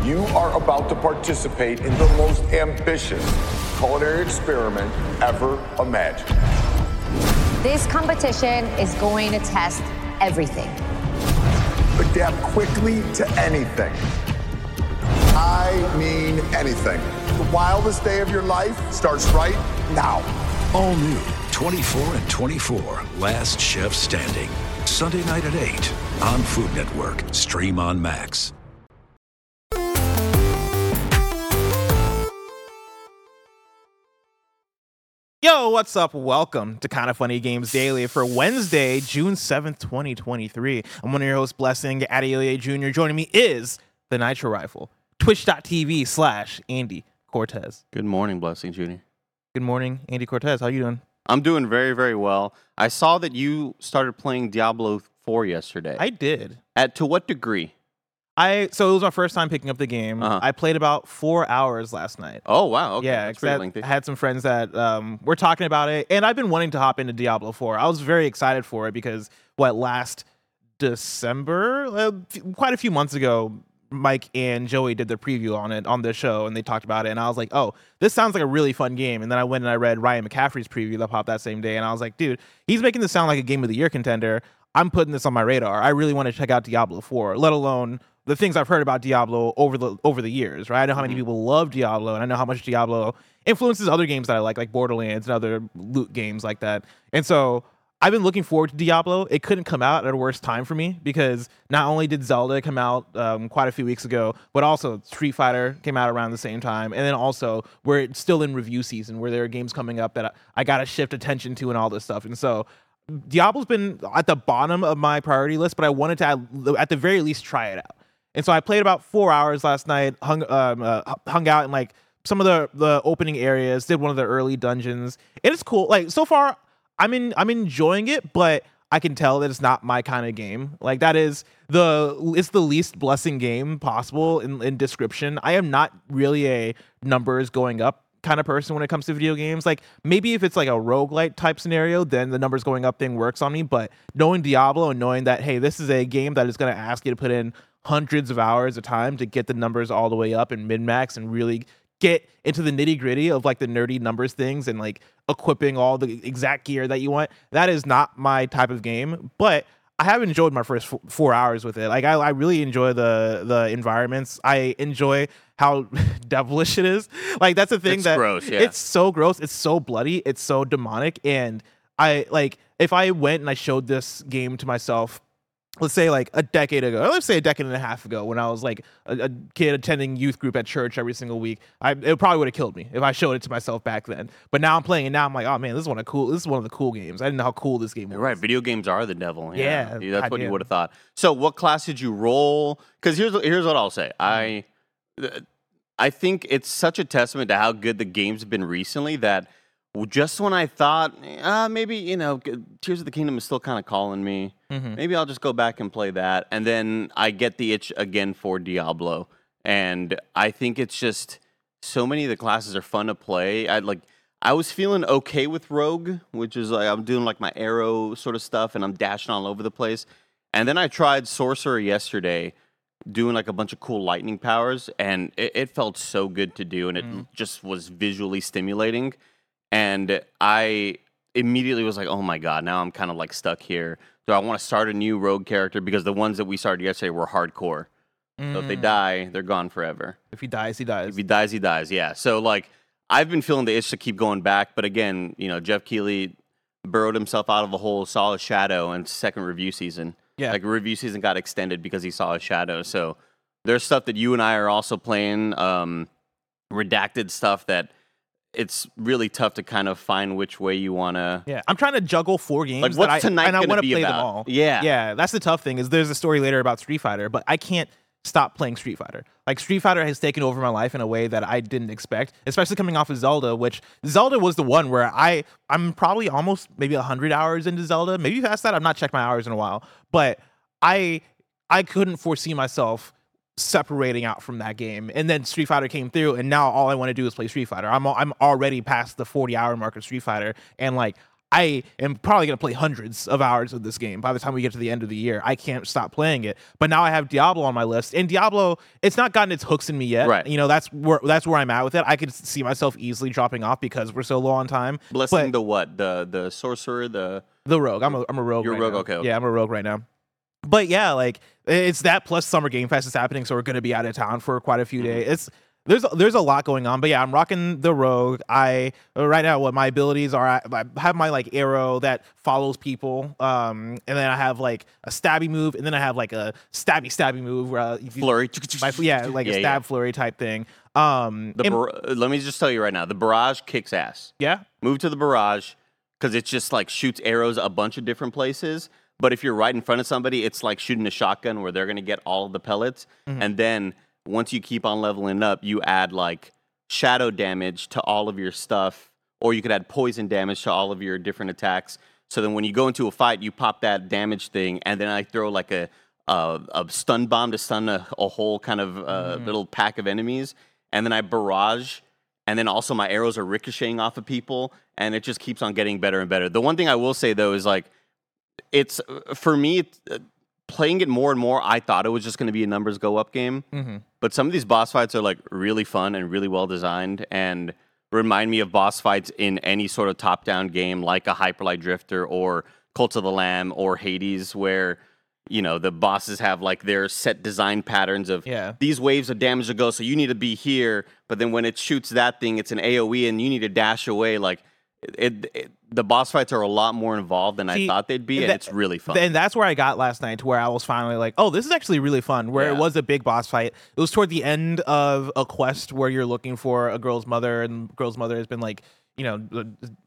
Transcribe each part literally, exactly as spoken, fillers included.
You are about to participate in the most ambitious culinary experiment ever imagined. This competition is going to test everything. Adapt quickly to anything. I mean anything. The wildest day of your life starts right now. All new twenty-four and twenty-four, Last Chef Standing. Sunday night at eight on Food Network. Stream on Max. Yo, what's up? Welcome to Kinda Funny Games Daily for Wednesday, June seventh, twenty twenty-three. I'm one of your hosts, Blessing Adeoye Junior Joining me is the Nitro Rifle, twitch.tv slash Andy Cortez. Good morning, Blessing Junior Good morning, Andy Cortez. How you doing? I'm doing very, very well. I saw that you started playing Diablo four yesterday. I did. At to what degree? I so it was my first time picking up the game. Uh-huh. I played about four hours last night. Oh, wow. Okay. Yeah, That's 'cause pretty I lengthy. had some friends that um, were talking about it, and I've been wanting to hop into Diablo four. I was very excited for it because, what, last December, uh, f- quite a few months ago, Mike and Joey did their preview on it on the show, and they talked about it, and I was like, oh, this sounds like a really fun game. And then I went and I read Ryan McCaffrey's preview that popped that same day, and I was like, dude, he's making this sound like a Game of the Year contender. I'm putting this on my radar. I really want to check out Diablo four, let alone the things I've heard about Diablo over the over the years, right? I know how many people love Diablo, and I know how much Diablo influences other games that I like, like Borderlands and other loot games like that. And so I've been looking forward to Diablo. It couldn't come out at a worse time for me because not only did Zelda come out um, quite a few weeks ago, but also Street Fighter came out around the same time. And then also we're still in review season where there are games coming up that I, I got to shift attention to and all this stuff. And so Diablo's been at the bottom of my priority list, but I wanted to at, at the very least try it out. And so I played about four hours last night, hung um, uh, hung out in like some of the, the opening areas, did one of the early dungeons. And it's cool. Like so far, I'm in I'm enjoying it, but I can tell that it's not my kind of game. Like that is the it's the least Blessing game possible in, in description. I am not really a numbers going up kind of person when it comes to video games. Like maybe if it's like a roguelite type scenario, then the numbers going up thing works on me. But knowing Diablo and knowing that, hey, this is a game that is going to ask you to put in hundreds of hours of time to get the numbers all the way up and min-max and really get into the nitty-gritty of like the nerdy numbers things and like equipping all the exact gear that you want, that is not my type of game. But I have enjoyed my first f- four hours with it. Like I, I really enjoy the the environments. I enjoy how devilish it is. Like that's the thing It's that gross, yeah. It's so gross. It's so bloody. It's so demonic. And I like if I went and I showed this game to myself, let's say like a decade ago, or let's say a decade and a half ago, when I was like a, a kid attending youth group at church every single week, I, it probably would have killed me if I showed it to myself back then. But now I'm playing it now. I'm like, oh man, this is one of cool. This is one of the cool games. I didn't know how cool this game was. Right. Video games are the devil. Yeah, Yeah. That's what you goddamn. would have thought. So what class did you roll? Because here's, here's what I'll say. I, I think it's such a testament to how good the games have been recently that just when I thought, uh, maybe, you know, Tears of the Kingdom is still kind of calling me. Mhm. Maybe I'll just go back and play that. And then I get the itch again for Diablo. And I think it's just so many of the classes are fun to play. I like I was feeling okay with Rogue, which is like I'm doing like my arrow sort of stuff and I'm dashing all over the place. And then I tried Sorcerer yesterday, doing like a bunch of cool lightning powers, and it, it felt so good to do, and it Mm. just was visually stimulating. And I immediately was like, oh my God, now I'm kind of like stuck here. Do I want to start a new rogue character? Because the ones that we started yesterday were hardcore. So if they Mm. die, they're gone forever. If he dies, he dies. If he dies, he dies. Yeah. So like, I've been feeling the itch to keep going back, but again, you know, Jeff Keighley burrowed himself out of a hole, saw a shadow in second review season. Yeah. Like review season got extended because he saw a shadow. So there's stuff that you and I are also playing, um, redacted stuff that it's really tough to kind of find which way you want to. Yeah, I'm trying to juggle four games. Like, that what's I, tonight and I gonna want to be play them about? all. Yeah. yeah. That's the tough thing. Is there's a story later about Street Fighter, but I can't stop playing Street Fighter. Like Street Fighter has taken over my life in a way that I didn't expect, especially coming off of Zelda. Which Zelda was the one where I I'm probably almost maybe a hundred hours into Zelda, maybe past that. I've not checked my hours in a while, but I I couldn't foresee myself separating out from that game. And then Street Fighter came through, and now all I want to do is play Street Fighter. I'm I'm already past the forty hour mark of Street Fighter, and like I am probably going to play hundreds of hours of this game by the time we get to the end of the year. I can't stop playing it. But now I have Diablo on my list, and Diablo, it's not gotten its hooks in me yet. Right. You know, that's where that's where I'm at with it. I could see myself easily dropping off because we're so low on time. Blessing but the what? The the sorcerer, the the rogue. I'm a I'm a rogue. You're right a rogue, now. okay, okay. Yeah, I'm a rogue right now. But yeah, like it's that plus Summer Game Fest is happening, so we're going to be out of town for quite a few days. It's There's there's a lot going on, but yeah, I'm rocking the rogue. I right now what my abilities are, I, I have my like arrow that follows people, um, and then I have like a stabby move, and then I have like a stabby stabby move where uh, you, flurry. my, yeah, like Yeah, a stab yeah. flurry type thing. Um, The and- bar- let me just tell you right now, the barrage kicks ass. yeah, Move to the barrage because it just like shoots arrows a bunch of different places. But if you're right in front of somebody, it's like shooting a shotgun where they're gonna get all of the pellets, and then once you keep on leveling up, you add like shadow damage to all of your stuff, or you could add poison damage to all of your different attacks. So then when you go into a fight, you pop that damage thing, and then I throw like a a, a stun bomb to stun a, a whole kind of uh, little pack of enemies, and then I barrage, and then also my arrows are ricocheting off of people, and it just keeps on getting better and better. The one thing I will say though is like, it's for me. It's, uh, playing it more and more, I thought it was just going to be a numbers go up game. Mm-hmm. But some of these boss fights are like really fun and really well designed and remind me of boss fights in any sort of top down game like a Hyperlight Drifter or Cult of the Lamb or Hades, where you know the bosses have like their set design patterns of Yeah. these waves of damage to go, so you need to be here. But then when it shoots that thing, it's an A O E and you need to dash away. Like it, it the boss fights are a lot more involved than See, I thought they'd be, and that- it's really fun. And that's where I got last night, to where I was finally like, oh, this is actually really fun. Where it Yeah. was a big boss fight. It was toward the end of a quest where you're looking for a girl's mother, and girl's mother has been like, you know, uh,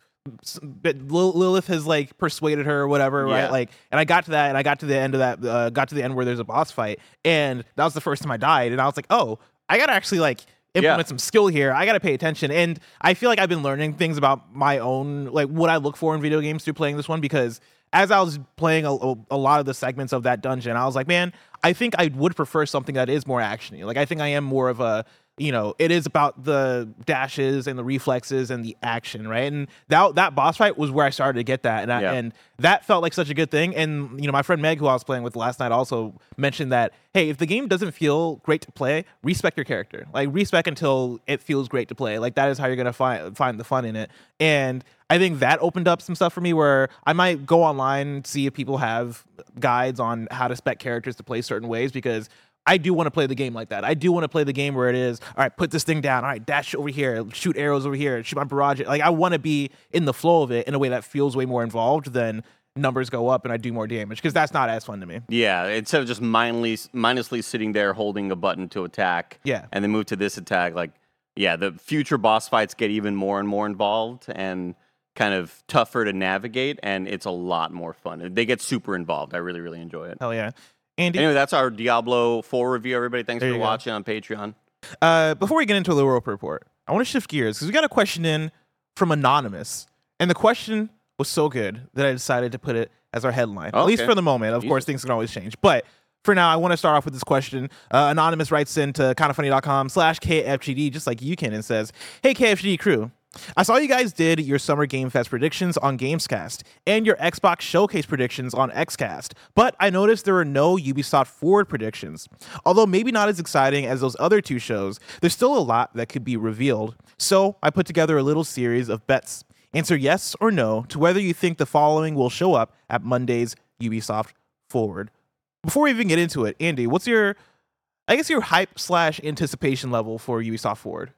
s- but Lil- Lilith has like persuaded her or whatever, Yeah. right? Like, and I got to that, and I got to the end of that, uh, got to the end where there's a boss fight, and that was the first time I died, and I was like, oh, I gotta actually like implement Yeah. some skill here. I gotta pay attention, and I feel like I've been learning things about my own, like what I look for in video games through playing this one, because as I was playing a, a, a lot of the segments of that dungeon, I was like, man, I think I would prefer something that is more actiony. Like, I think I am more of a, you know, it is about the dashes and the reflexes and the action, right? And that that boss fight was where I started to get that, and I, Yeah. and that felt like such a good thing. And you know, my friend Meg, who I was playing with last night, also mentioned that, hey, if the game doesn't feel great to play, respec your character. Like, respec until it feels great to play. Like, that is how you're gonna find find the fun in it. And I think that opened up some stuff for me where I might go online, see if people have guides on how to spec characters to play certain ways, because I do want to play the game like that. I do want to play the game where it is, all right, put this thing down. All right, dash over here, shoot arrows over here, shoot my barrage. Like, I want to be in the flow of it in a way that feels way more involved than numbers go up and I do more damage, because that's not as fun to me. Yeah, instead of just mindlessly, mindlessly sitting there holding a button to attack, Yeah. and then move to this attack, like, yeah, the future boss fights get even more and more involved and kind of tougher to navigate, and it's a lot more fun. They get super involved. I really, really enjoy it. Hell yeah. Andy, Anyway, that's our Diablo four review, everybody. Thanks There for you go. watching on Patreon. uh, before we get into the rope report, I want to shift gears because we got a question in from Anonymous, and the question was so good that I decided to put it as our headline, at least Okay. for the moment. Of Easy. course, things can always change, but for now, I want to start off with this question. Uh, Anonymous writes into kindafunny.com slash KFGD, just like you can, and says, hey, K F G D crew. I saw you guys did your Summer Game Fest predictions on Gamescast and your Xbox Showcase predictions on Xcast, but I noticed there were no Ubisoft Forward predictions. Although maybe not as exciting as those other two shows, there's still a lot that could be revealed. So I put together a little series of bets. Answer yes or no to whether you think the following will show up at Monday's Ubisoft Forward. Before we even get into it, Andy, what's your, I guess your hype slash anticipation level for Ubisoft Forward?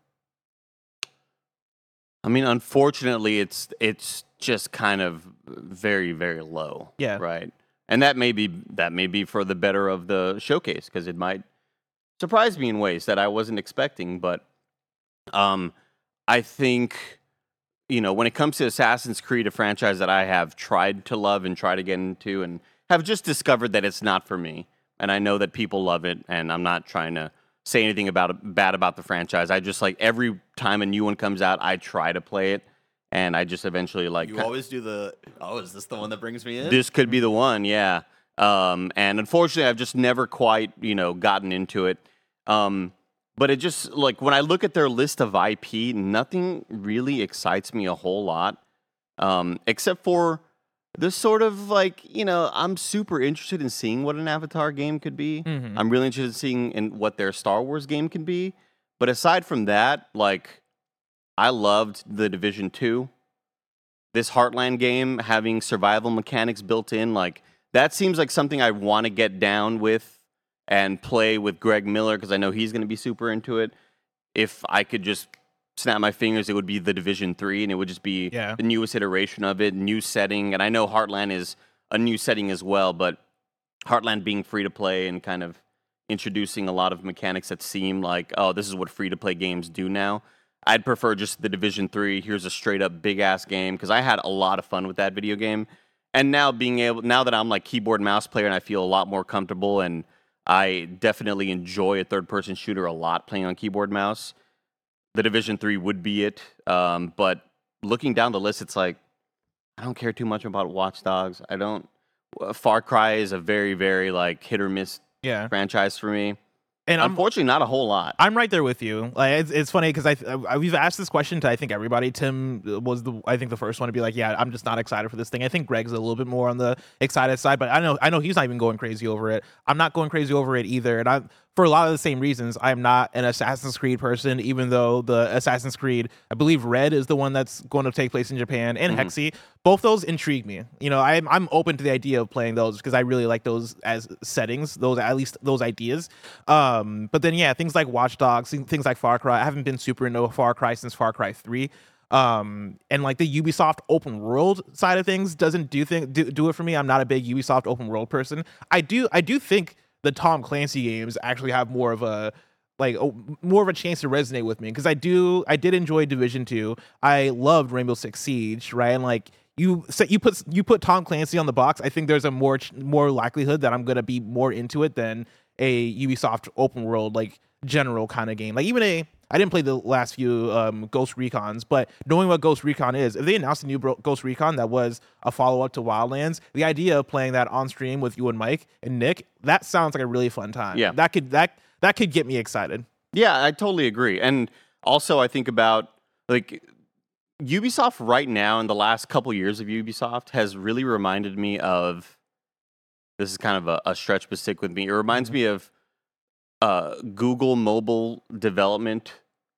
I mean, unfortunately, it's it's just kind of very, very low. Yeah. Right. And that may be that may be for the better of the showcase, because it might surprise me in ways that I wasn't expecting. But um, I think, you know, when it comes to Assassin's Creed, a franchise that I have tried to love and try to get into, and have just discovered that it's not for me. And I know that people love it, and I'm not trying to say anything about it, bad about the franchise. I just, like, every time a new one comes out, I try to play it, and I just eventually like. You always do the. Oh, is this the one that brings me in? This could be the one, yeah. Um, and unfortunately, I've just never quite, you know, gotten into it. Um, but it just, like, when I look at their list of I P, nothing really excites me a whole lot. Um, except for the sort of like, you know, I'm super interested in seeing what an Avatar game could be. Mhm. I'm really interested in seeing in what their Star Wars game can be. But aside from that, like, I loved The Division two. This Heartland game having survival mechanics built in, like, that seems like something I want to get down with and play with Greg Miller because I know he's going to be super into it. If I could just snap my fingers, it would be The Division three, and it would just be Yeah. the newest iteration of it, new setting. And I know Heartland is a new setting as well, but Heartland being free to play and kind of introducing a lot of mechanics that seem like, oh, this is what free to play games do now. I'd prefer just The Division three. Here's a straight up big ass game because I had a lot of fun with that video game. And now being able, now that I'm like keyboard mouse player and I feel a lot more comfortable, and I definitely enjoy a third person shooter a lot playing on keyboard mouse, The Division three would be it. Um, but looking down the list, it's like, I don't care too much about Watch Dogs. I don't. Far Cry is a very, very like hit or miss Yeah. franchise for me. And I'm Unfortunately, not a whole lot. I'm right there with you. Like it's, it's funny because I, I we've asked this question to I think everybody. Tim was the I think the first one to be like, yeah, I'm just not excited for this thing. I think Greg's a little bit more on the excited side, but I know I know he's not even going crazy over it. I'm not going crazy over it either, and I for a lot of the same reasons. I'm not an Assassin's Creed person, even though the Assassin's Creed, I believe Red is the one that's going to take place in Japan, and Mhm. Hexy. Both those intrigue me. You know, I'm I'm open to the idea of playing those because I really like those as settings, those at least those ideas. Um, but then yeah, things like Watch Dogs, things like Far Cry. I haven't been super into Far Cry since Far Cry three. Um, and like the Ubisoft open world side of things doesn't do thing do, do it for me. I'm not a big Ubisoft open world person. I do I do think the Tom Clancy games actually have more of a like a, more of a chance to resonate with me because I do I did enjoy Division two. I loved Rainbow Six Siege, right? And like you so you put you put Tom Clancy on the box, I think there's a more ch- more likelihood that I'm gonna be more into it than a Ubisoft open world like general kind of game. Like even a I didn't play the last few um, Ghost Recons, but knowing what Ghost Recon is, if they announced a new Bro- Ghost Recon that was a follow-up to Wildlands, the idea of playing that on stream with you and Mike and Nick, that sounds like a really fun time. Yeah. that could that that could get me excited. Yeah, I totally agree. And also, I think about like Ubisoft right now in the last couple years of Ubisoft has really reminded me of. This is kind of a, a stretch, but stick with me. It reminds Mhm. me of uh, Google mobile development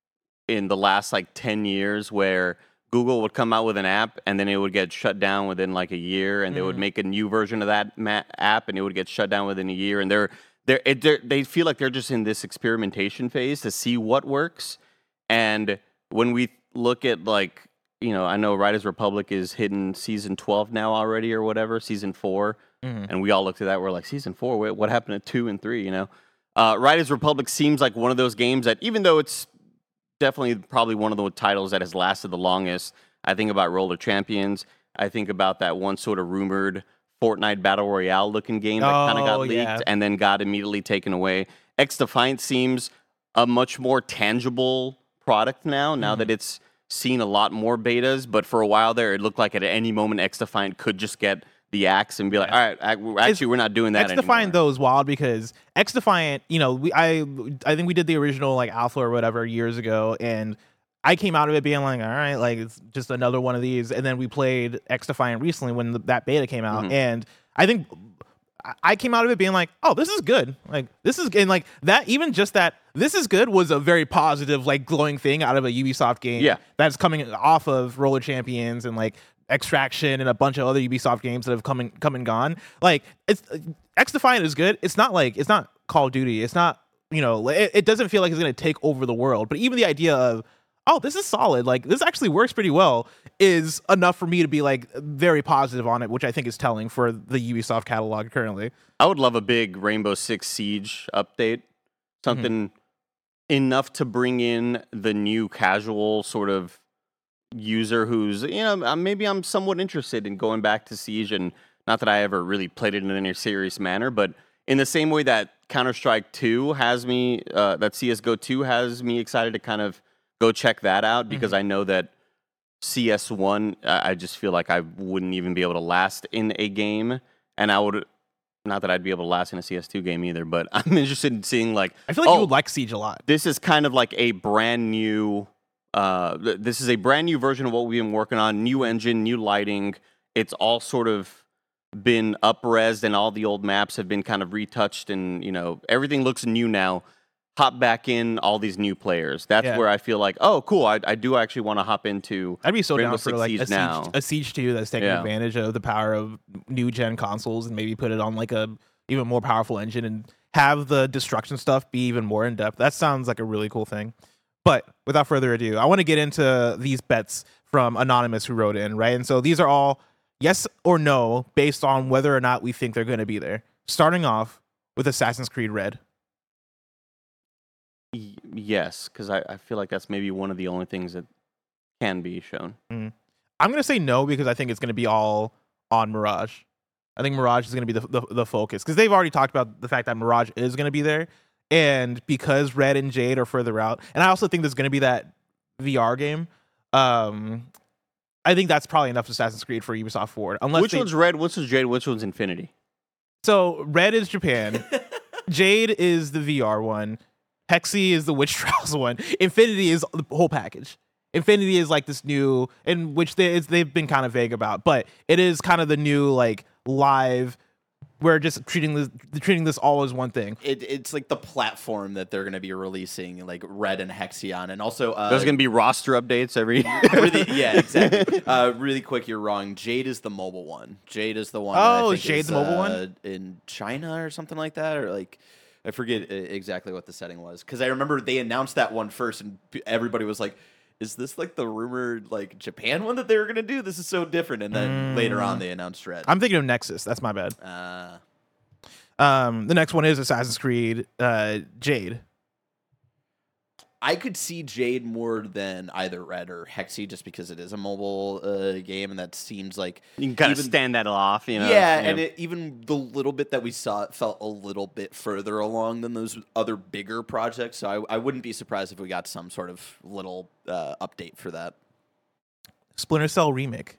in the last like ten years, where Google would come out with an app and then it would get shut down within like a year, and they would Mhm. make a new version of that ma- app and it would get shut down within a year. And they're they're, it, they're they feel like they're just in this experimentation phase to see what works. And when we look at like, you know, I know Riders Republic is hitting season twelve now already or whatever, season four. Mhm. And we all looked at that. We're like, season four, wait, what happened to two and three? You know, uh, Riders Republic seems like one of those games that, even though it's definitely probably one of the titles that has lasted the longest, I think about Roller Champions. I think about that one sort of rumored Fortnite Battle Royale looking game that kind of got Oh, leaked yeah. and then got immediately taken away. X Defiant seems a much more tangible product now, now Mhm. that it's seen a lot more betas. But for a while there, it looked like at any moment X Defiant could just get the axe and be like, all right, ac- actually, we're not doing that X anymore. Defiant though is wild because X Defiant, you know, we I I think we did the original like alpha or whatever years ago, and I came out of it being like, all right, like it's just another one of these. And then we played X Defiant recently when the, that beta came out, Mhm. and I think I- I came out of it being like, oh, this is good. Like this is and like that. Even just that this is good was a very positive, like glowing thing out of a Ubisoft game. Yeah. That's coming off of Roller Champions and like Extraction and a bunch of other Ubisoft games that have come and come and gone. Like it's X Defiant is good. It's not like it's not Call of Duty. It's not, you know, it, it doesn't feel like it's gonna take over the world. But even the idea of, oh, this is solid, like this actually works pretty well, is enough for me to be like very positive on it, which I think is telling for the Ubisoft catalog currently. I would love a big Rainbow Six Siege update. Something Mm-hmm. enough to bring in the new casual sort of user who's, you know, uh, maybe I'm somewhat interested in going back to Siege. And not that I ever really played it in any serious manner, but in the same way that Counter-Strike two has me, uh, that C S G O two has me excited to kind of go check that out, because I know that C S one, uh, I just feel like I wouldn't even be able to last in a game. And I would, not that I'd be able to last in a C S two game either, but I'm interested in seeing like, I feel like oh, you would like Siege a lot. this is kind of like a brand new uh, th- this is a brand new version of what we've been working on. New engine, new lighting. It's all sort of been up-resed, and all the old maps have been kind of retouched, and you know everything looks new now. Hop back in all these new players. That's Yeah. where I feel like, oh, cool. I, I do actually want to hop into. I'd be so Rainbow down for Six like Siege a siege, now. a siege two that's taking Yeah. advantage of the power of new gen consoles and maybe put it on like a even more powerful engine and have the destruction stuff be even more in depth. That sounds like a really cool thing. But without further ado, I want to get into these bets from Anonymous who wrote in, right? And so these are all yes or no based on whether or not we think they're going to be there. Starting off with Assassin's Creed Red. Y- yes, because I, I feel like that's maybe one of the only things that can be shown. Mm. I'm going to say no because I think it's going to be all on Mirage. I think Mirage is going to be the, the, the focus because they've already talked about the fact that Mirage is going to be there. And because Red and Jade are further out, and I also think there's going to be that V R game. Um, I think that's probably enough Assassin's Creed for Ubisoft Forward. Unless Which they, one's Red? Which one's Jade? Which one's Infinity? So Red is Japan. Jade is the V R one. Hexy is the Witch Trials one. Infinity is the whole package. Infinity is like this new, in which they, it's, they've been kind of vague about, but it is kind of the new like live. We're just treating this treating this all as one thing. It, it's like the platform that they're going to be releasing, like Red and Hexion, and also uh, There's going to be roster updates every. really, yeah, exactly. Uh, really quick, you're wrong. Jade is the mobile one. Jade is the one. that I Oh, think Jade's is, the mobile uh, one? in China or something like that, or like I forget uh, exactly what the setting was because I remember they announced that one first, and p- everybody was like, "Is this like the rumored like Japan one that they were going to do? This is so different." And then later on, they announced Red. I'm thinking of Nexus. That's my bad. Uh, Um, the next one is Assassin's Creed uh, Jade. I could see Jade more than either Red or Hexy just because it is a mobile uh, game, and that seems like You can kind of even- stand that off, you know. yeah, you know. and it, even the little bit that we saw it felt a little bit further along than those other bigger projects. So I, I wouldn't be surprised if we got some sort of little uh, update for that. Splinter Cell remake.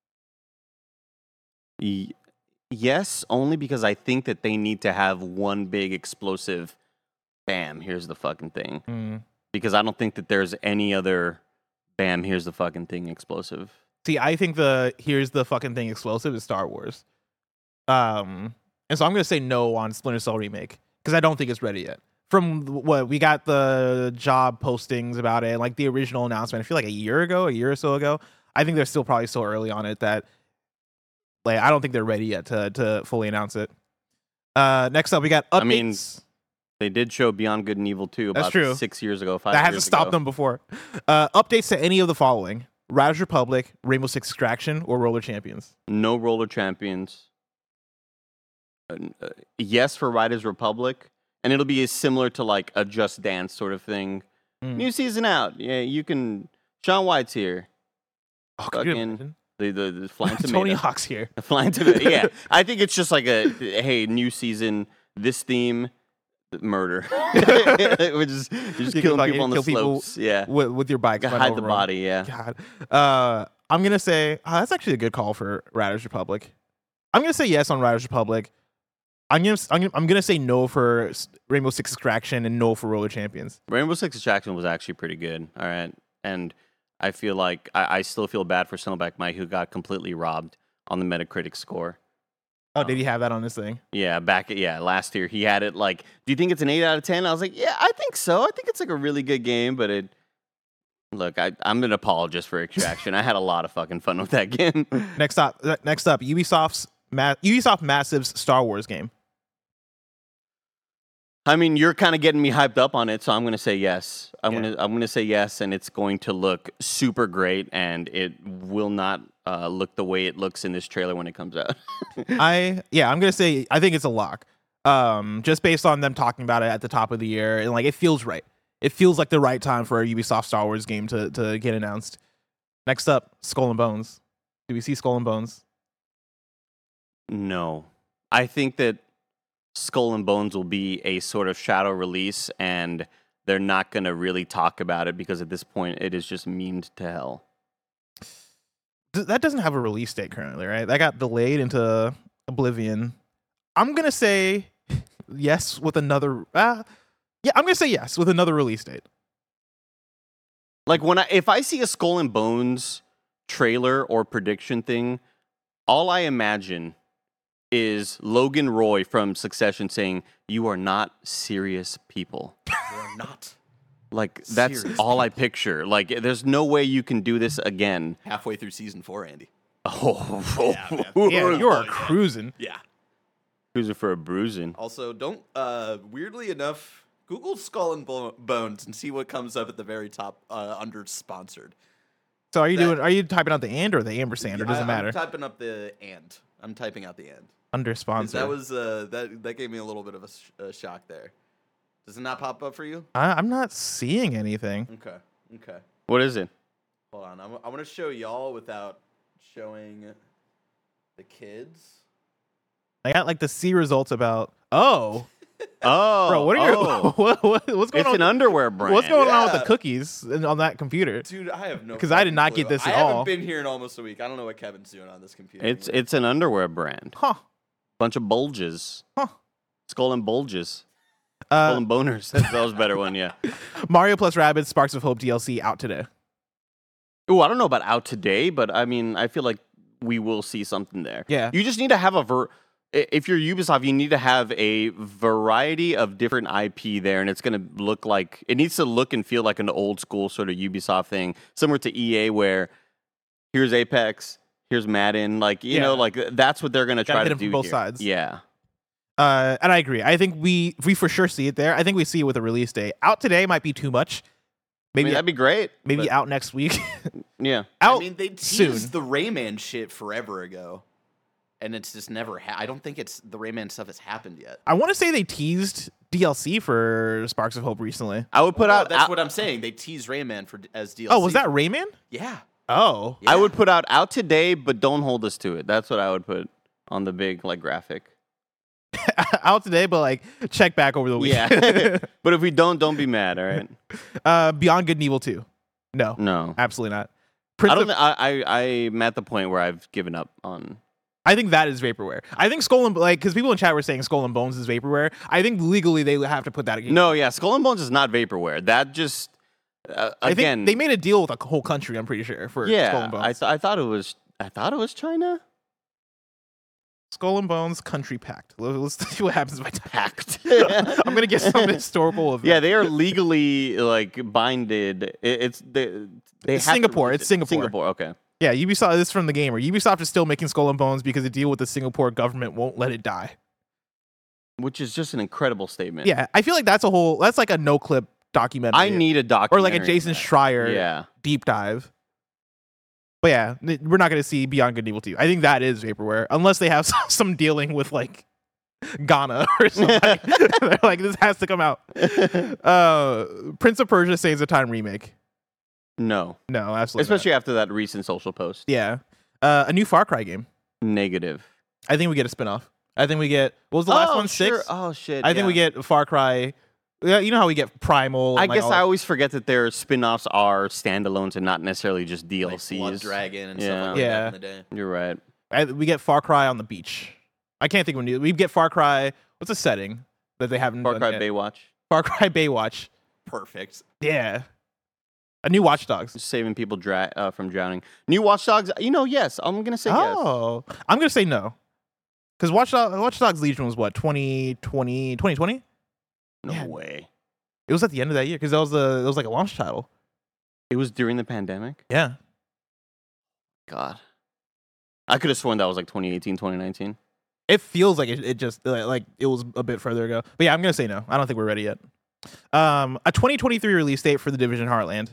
Y- yes, only because I think that they need to have one big explosive. Bam! Here's the fucking thing. Mm. Because I don't think that there's any other. Bam! Here's the fucking thing. Explosive. See, I think the here's the fucking thing explosive is Star Wars. Um, and so I'm gonna say no on Splinter Cell remake because I don't think it's ready yet. From what we got the job postings about it, like the original announcement, I feel like a year ago, a year or so ago. I think they're still probably so early on it that like I don't think they're ready yet to to fully announce it. Uh, next up, we got updates. I mean, They did show Beyond Good and Evil two That's about true. six years ago. Five that years hasn't stopped ago. them before. Uh, updates to any of the following: Riders Republic, Rainbow Six Extraction, or Roller Champions. No Roller Champions. Uh, uh, yes for Riders Republic, and it'll be similar to like a Just Dance sort of thing. Mm. New season out. Yeah, you can. Shaun White's here. Oh, could you Fucking imagine? the the, the flying tomato. Tony Hawk's here. The flying tomato. Yeah, I think it's just like a hey, new season, this theme, murder. We're just you're just You can killing fucking people on the kill people slopes. Yeah, with, with your bike. Gotta hide the body. Yeah. God. Uh, I'm gonna say oh, that's actually a good call for Riders Republic. I'm gonna say yes on Riders Republic. I'm gonna I'm gonna, I'm gonna say no for S- Rainbow Six Extraction and no for Roller Champions. Rainbow Six Extraction was actually pretty good. All right, and I feel like I, I still feel bad for Snowback Mike who got completely robbed on the Metacritic score. Oh, did he have that on this thing? Yeah, back yeah last year he had it like. Do you think it's an eight out of ten? I was like, yeah, I think so. I think it's like a really good game, but it. Look, I, I'm an apologist for Extraction. I had a lot of fucking fun with that game. Next up, uh, next up, Ubisoft's Ma- Ubisoft Massive's Star Wars game. I mean, you're kind of getting me hyped up on it, so I'm going to say yes. I'm Yeah. going to I'm going to say yes, and it's going to look super great, and it will not uh, look the way it looks in this trailer when it comes out. I yeah, I'm gonna say I think it's a lock. Um, just based on them talking about it at the top of the year, and like it feels right. It feels like the right time for a Ubisoft Star Wars game to to get announced. Next up, Skull and Bones. Do we see Skull and Bones? No, I think that Skull and Bones will be a sort of shadow release, and they're not going to really talk about it because at this point it is just memed to hell. Th- that doesn't have a release date currently, right? That got delayed into Oblivion. I'm gonna say yes with another. Uh, yeah, I'm gonna say yes with another release date. Like when I if I see a Skull and Bones trailer or prediction thing, all I imagine is Logan Roy from Succession saying, "You are not serious people." You're not Like that's serious all I picture. Like there's no way you can do this again. halfway through season four, Andy. Oh, Yeah, man. Yeah, you are yeah. cruising. Yeah. who's it for a bruising? Also, don't uh, weirdly enough, Google Skull and Bo- Bones and see what comes up at the very top uh, under sponsored. So are you That- doing? Are you typing out the and or the ampersand, or I- doesn't matter? I'm typing up the and. I'm typing out the and. Under 'Cause sponsor. That was uh, that that gave me a little bit of a, sh- a shock there. Does it not pop up for you? I, I'm not seeing anything. Okay. Okay. What is it? Hold on. I'm, I want to show y'all without showing the kids. I got like the C results about. Oh, Oh, bro, what are your oh. what, what, what's going It's on? an underwear brand. What's going on with Yeah. the cookies in- on that computer? Dude, I have no. 'Cause I did fucking not clue. get this I at haven't all. been here in almost a week. I don't know what Kevin's doing on this computer. It's anymore. it's an underwear brand. Huh? Bunch of bulges. Huh? Skull and bulges. Skull Uh, and boners. That was a better one. Yeah. Mario plus Rabbids Sparks of Hope D L C out today. Oh, I don't know about out today, but I mean, I feel like we will see something there. Yeah. You just need to have a ver. i- If you're Ubisoft, you need to have a variety of different I P there, and it's going to look like it needs to look and feel like an old school sort of Ubisoft thing, similar to E A, where here's Apex, here's Madden, like you know, Yeah. like that's what they're going to Gotta try hit to 'em from do both here. sides. Yeah. Uh, and I agree. I think we we for sure see it there. I think we see it with a release date. Out today might be too much. I Maybe mean, that'd be great. maybe but- out next week. yeah. out I mean, they teased soon. the Rayman shit forever ago, and it's just never. Ha- I don't think it's the Rayman stuff has happened yet. I want to say they teased D L C for Sparks of Hope recently. I would put No, out. that's out- what I'm saying. They teased Rayman for as D L C. Oh, was that Rayman? Yeah. Oh, Yeah. I would put out out today, but don't hold us to it. That's what I would put on the big like graphic. out today, but like check back over the week. Yeah. But if we don't, don't be mad. All right. uh, Beyond Good and Evil two. No, No. absolutely not. I Prince don't. of, thi- I, I I'm at the point where I've given up on. I think that is vaporware. I think Skull and like because people in chat were saying Skull and Bones is vaporware. I think legally they have to put that again. No, yeah, Skull and Bones is not vaporware. That just uh, I again. think they made a deal with a whole country. I'm pretty sure for Skull yeah, and Bones. I th- I thought it was. I thought it was China. Skull and Bones Country Pact. Let's see what happens if I type. Pact. I'm gonna get some historical of Yeah, they are legally like binded. It, it's they. They It's have to Singapore, release it's it. Singapore. Singapore. Okay. Yeah, Ubisoft. This is from the gamer. Ubisoft is still making Skull and Bones because the deal with the Singapore government won't let it die. Which is just an incredible statement. Yeah, I feel like that's a whole. That's like a no clip documentary. I need a or documentary. like a Jason on that. Schreier Yeah. deep dive. But yeah, n- we're not going to see Beyond Good and Evil two. I think that is vaporware, unless they have some dealing with like Ghana or something. They're like, this has to come out. Uh, Prince of Persia Saves of Time remake. No. No, absolutely. not. Especially after that recent social post. Yeah, uh, a new Far Cry game. Negative. I think we get a spinoff. I think we get. What was the last oh, one? sure. Six. Oh shit. I think yeah. we get Far Cry. Yeah, you know how we get Primal. I and, like, guess all I that- always forget that their spin-offs are standalones and not necessarily just D L Like Cs. Blood Dragon and Yeah. stuff like Yeah. that in the day. You're right. I, we get Far Cry on the beach. I can't think of a new. We get Far Cry. What's a setting that they haven't Far done Cry yet? Baywatch. Far Cry Baywatch. Perfect. Yeah. A new Watch Dogs. Just saving people dra- uh, from drowning. New Watch Dogs. You know, yes. I'm gonna say Oh, I'm gonna say no. Because Watch, Dog, Watch Dogs Legion was what twenty twenty, twenty twenty? yes. No Yeah. way. It was at the end of that year because that was a it was like a launch title. It was during the pandemic. Yeah. God. I could have sworn that was like twenty eighteen, twenty nineteen. It feels like it, it just like, like it was a bit further ago. But yeah, I'm gonna say no. I don't think we're ready yet. Um, a twenty twenty-three release date for The Division Heartland.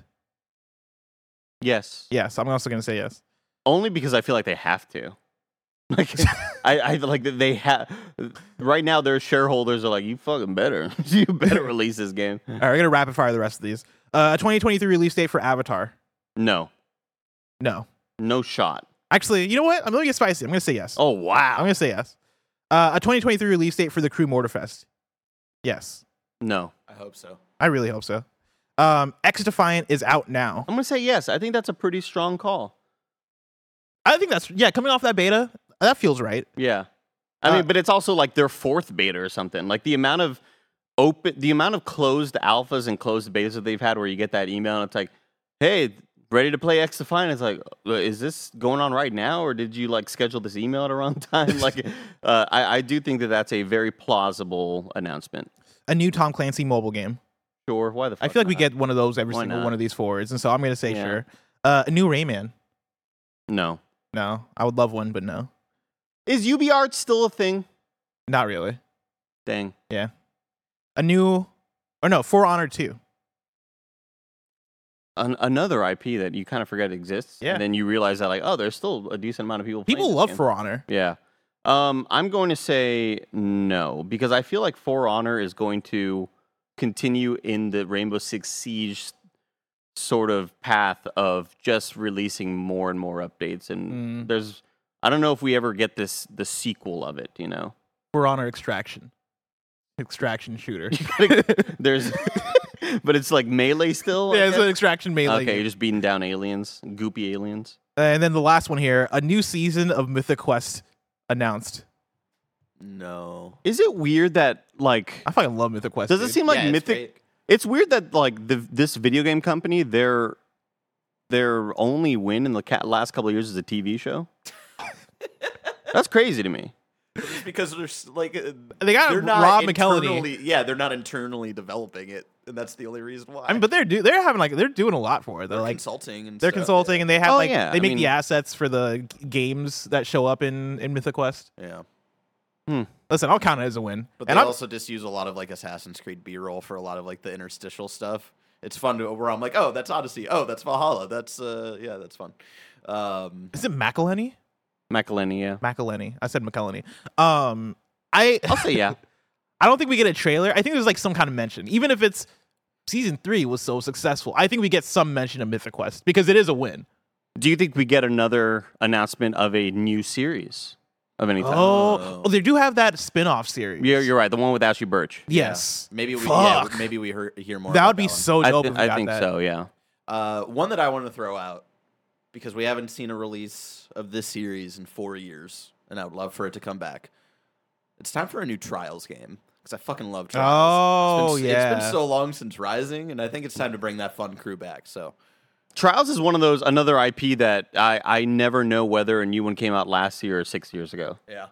Yes. Yes, I'm also gonna say yes. Only because I feel like they have to. Like I, I like that they have right now. Their shareholders are like, you fucking better, you better release this game. All right, we're gonna rapid fire the rest of these. Uh, a twenty twenty-three release date for Avatar. No, No, no shot. actually, you know what? I'm gonna get spicy. I'm gonna say yes. Oh wow. I'm gonna say yes. Uh, a twenty twenty-three release date for the Crew Mortarfest. Yes, No, I hope so. I really hope so. Um, X Defiant is out now. I'm gonna say yes. I think that's a pretty strong call. I think that's yeah. Coming off that beta, that feels right. Yeah, I Uh, mean, but it's also like their fourth beta or something. Like the amount of open, the amount of closed alphas and closed betas that they've had, where you get that email and it's like, hey, ready to play X Defiant. It's like, is this going on right now, or did you like schedule this email at the wrong time? Like, uh, I, I do think that that's a very plausible announcement. A new Tom Clancy mobile game. Sure, why the fuck I feel like we not? get one of those every Why single not? one of these forwards, and so I'm gonna say Yeah. sure. Uh, a new Rayman. No. No, I would love one, but no, Is U B art still a thing? not really. Dang. Yeah, a new, or no, For Honor two. An- another I P that you kind of forget exists. Yeah. And then you realize that, like, oh, there's still a decent amount of people playing People this love game. For Honor. Yeah. Um, I'm going to say no, because I feel like For Honor is going to continue in the Rainbow Six Siege sort of path of just releasing more and more updates. And Mm. there's, I don't know if we ever get this, the sequel of it, you know? For Honor Extraction. Extraction shooter. There's, but it's like melee still? I Yeah, it's guess? an extraction melee. Okay, game. you're just beating down aliens, goopy aliens. And then the last one here, a new season of Mythic Quest announced. No. Is it weird that, like, I fucking love Mythic Quest. does it dude. seem like Yeah, it's Mythic? fake. It's weird that like the this video game company, their their only win in the ca- last couple of years is a T V show. That's crazy to me. It's because they're s- like uh, They got they're not Rob McElhenney. internally- Yeah, they're not internally developing it, and that's the only reason why. I mean, but they're do they're having like they're doing a lot for it. They're, they're like consulting and they're stuff, consulting and they have Oh, like yeah, they I make mean- the assets for the g- games that show up in in Mythic Quest. Yeah. Listen, I'll count it as a win. But and they I'm, also just use a lot of like Assassin's Creed B-roll for a lot of like the interstitial stuff. It's fun to where I'm like, oh, that's Odyssey. Oh, that's Valhalla. That's uh, yeah, that's fun. Um, is it McElhenney? McElhenney, yeah. McElhenney. I said McElhenney. Um, I I'll say yeah. I don't think we get a trailer. I think there's like some kind of mention, even if it's season three was so successful. I think we get some mention of Mythic Quest because it is a win. Do you think we get another announcement of a new series of any type? Oh, oh, they do have that spin-off series. Yeah, you're right. The one with Ashley Birch. Yes. maybe we yeah, Fuck. maybe we hear, hear more. That about would be one. so I, dope thi- if we I got think that. so. Yeah. Uh, one that I want to throw out because we haven't seen a release of this series in four years, and I would love for it to come back. It's time for a new Trials game because I fucking love Trials. Oh, it's been, yeah. It's been so long since Rising, and I think it's time to bring that fun crew back. So Trials is one of those another I P that I I never know whether a new one came out last year or six years ago. yeah,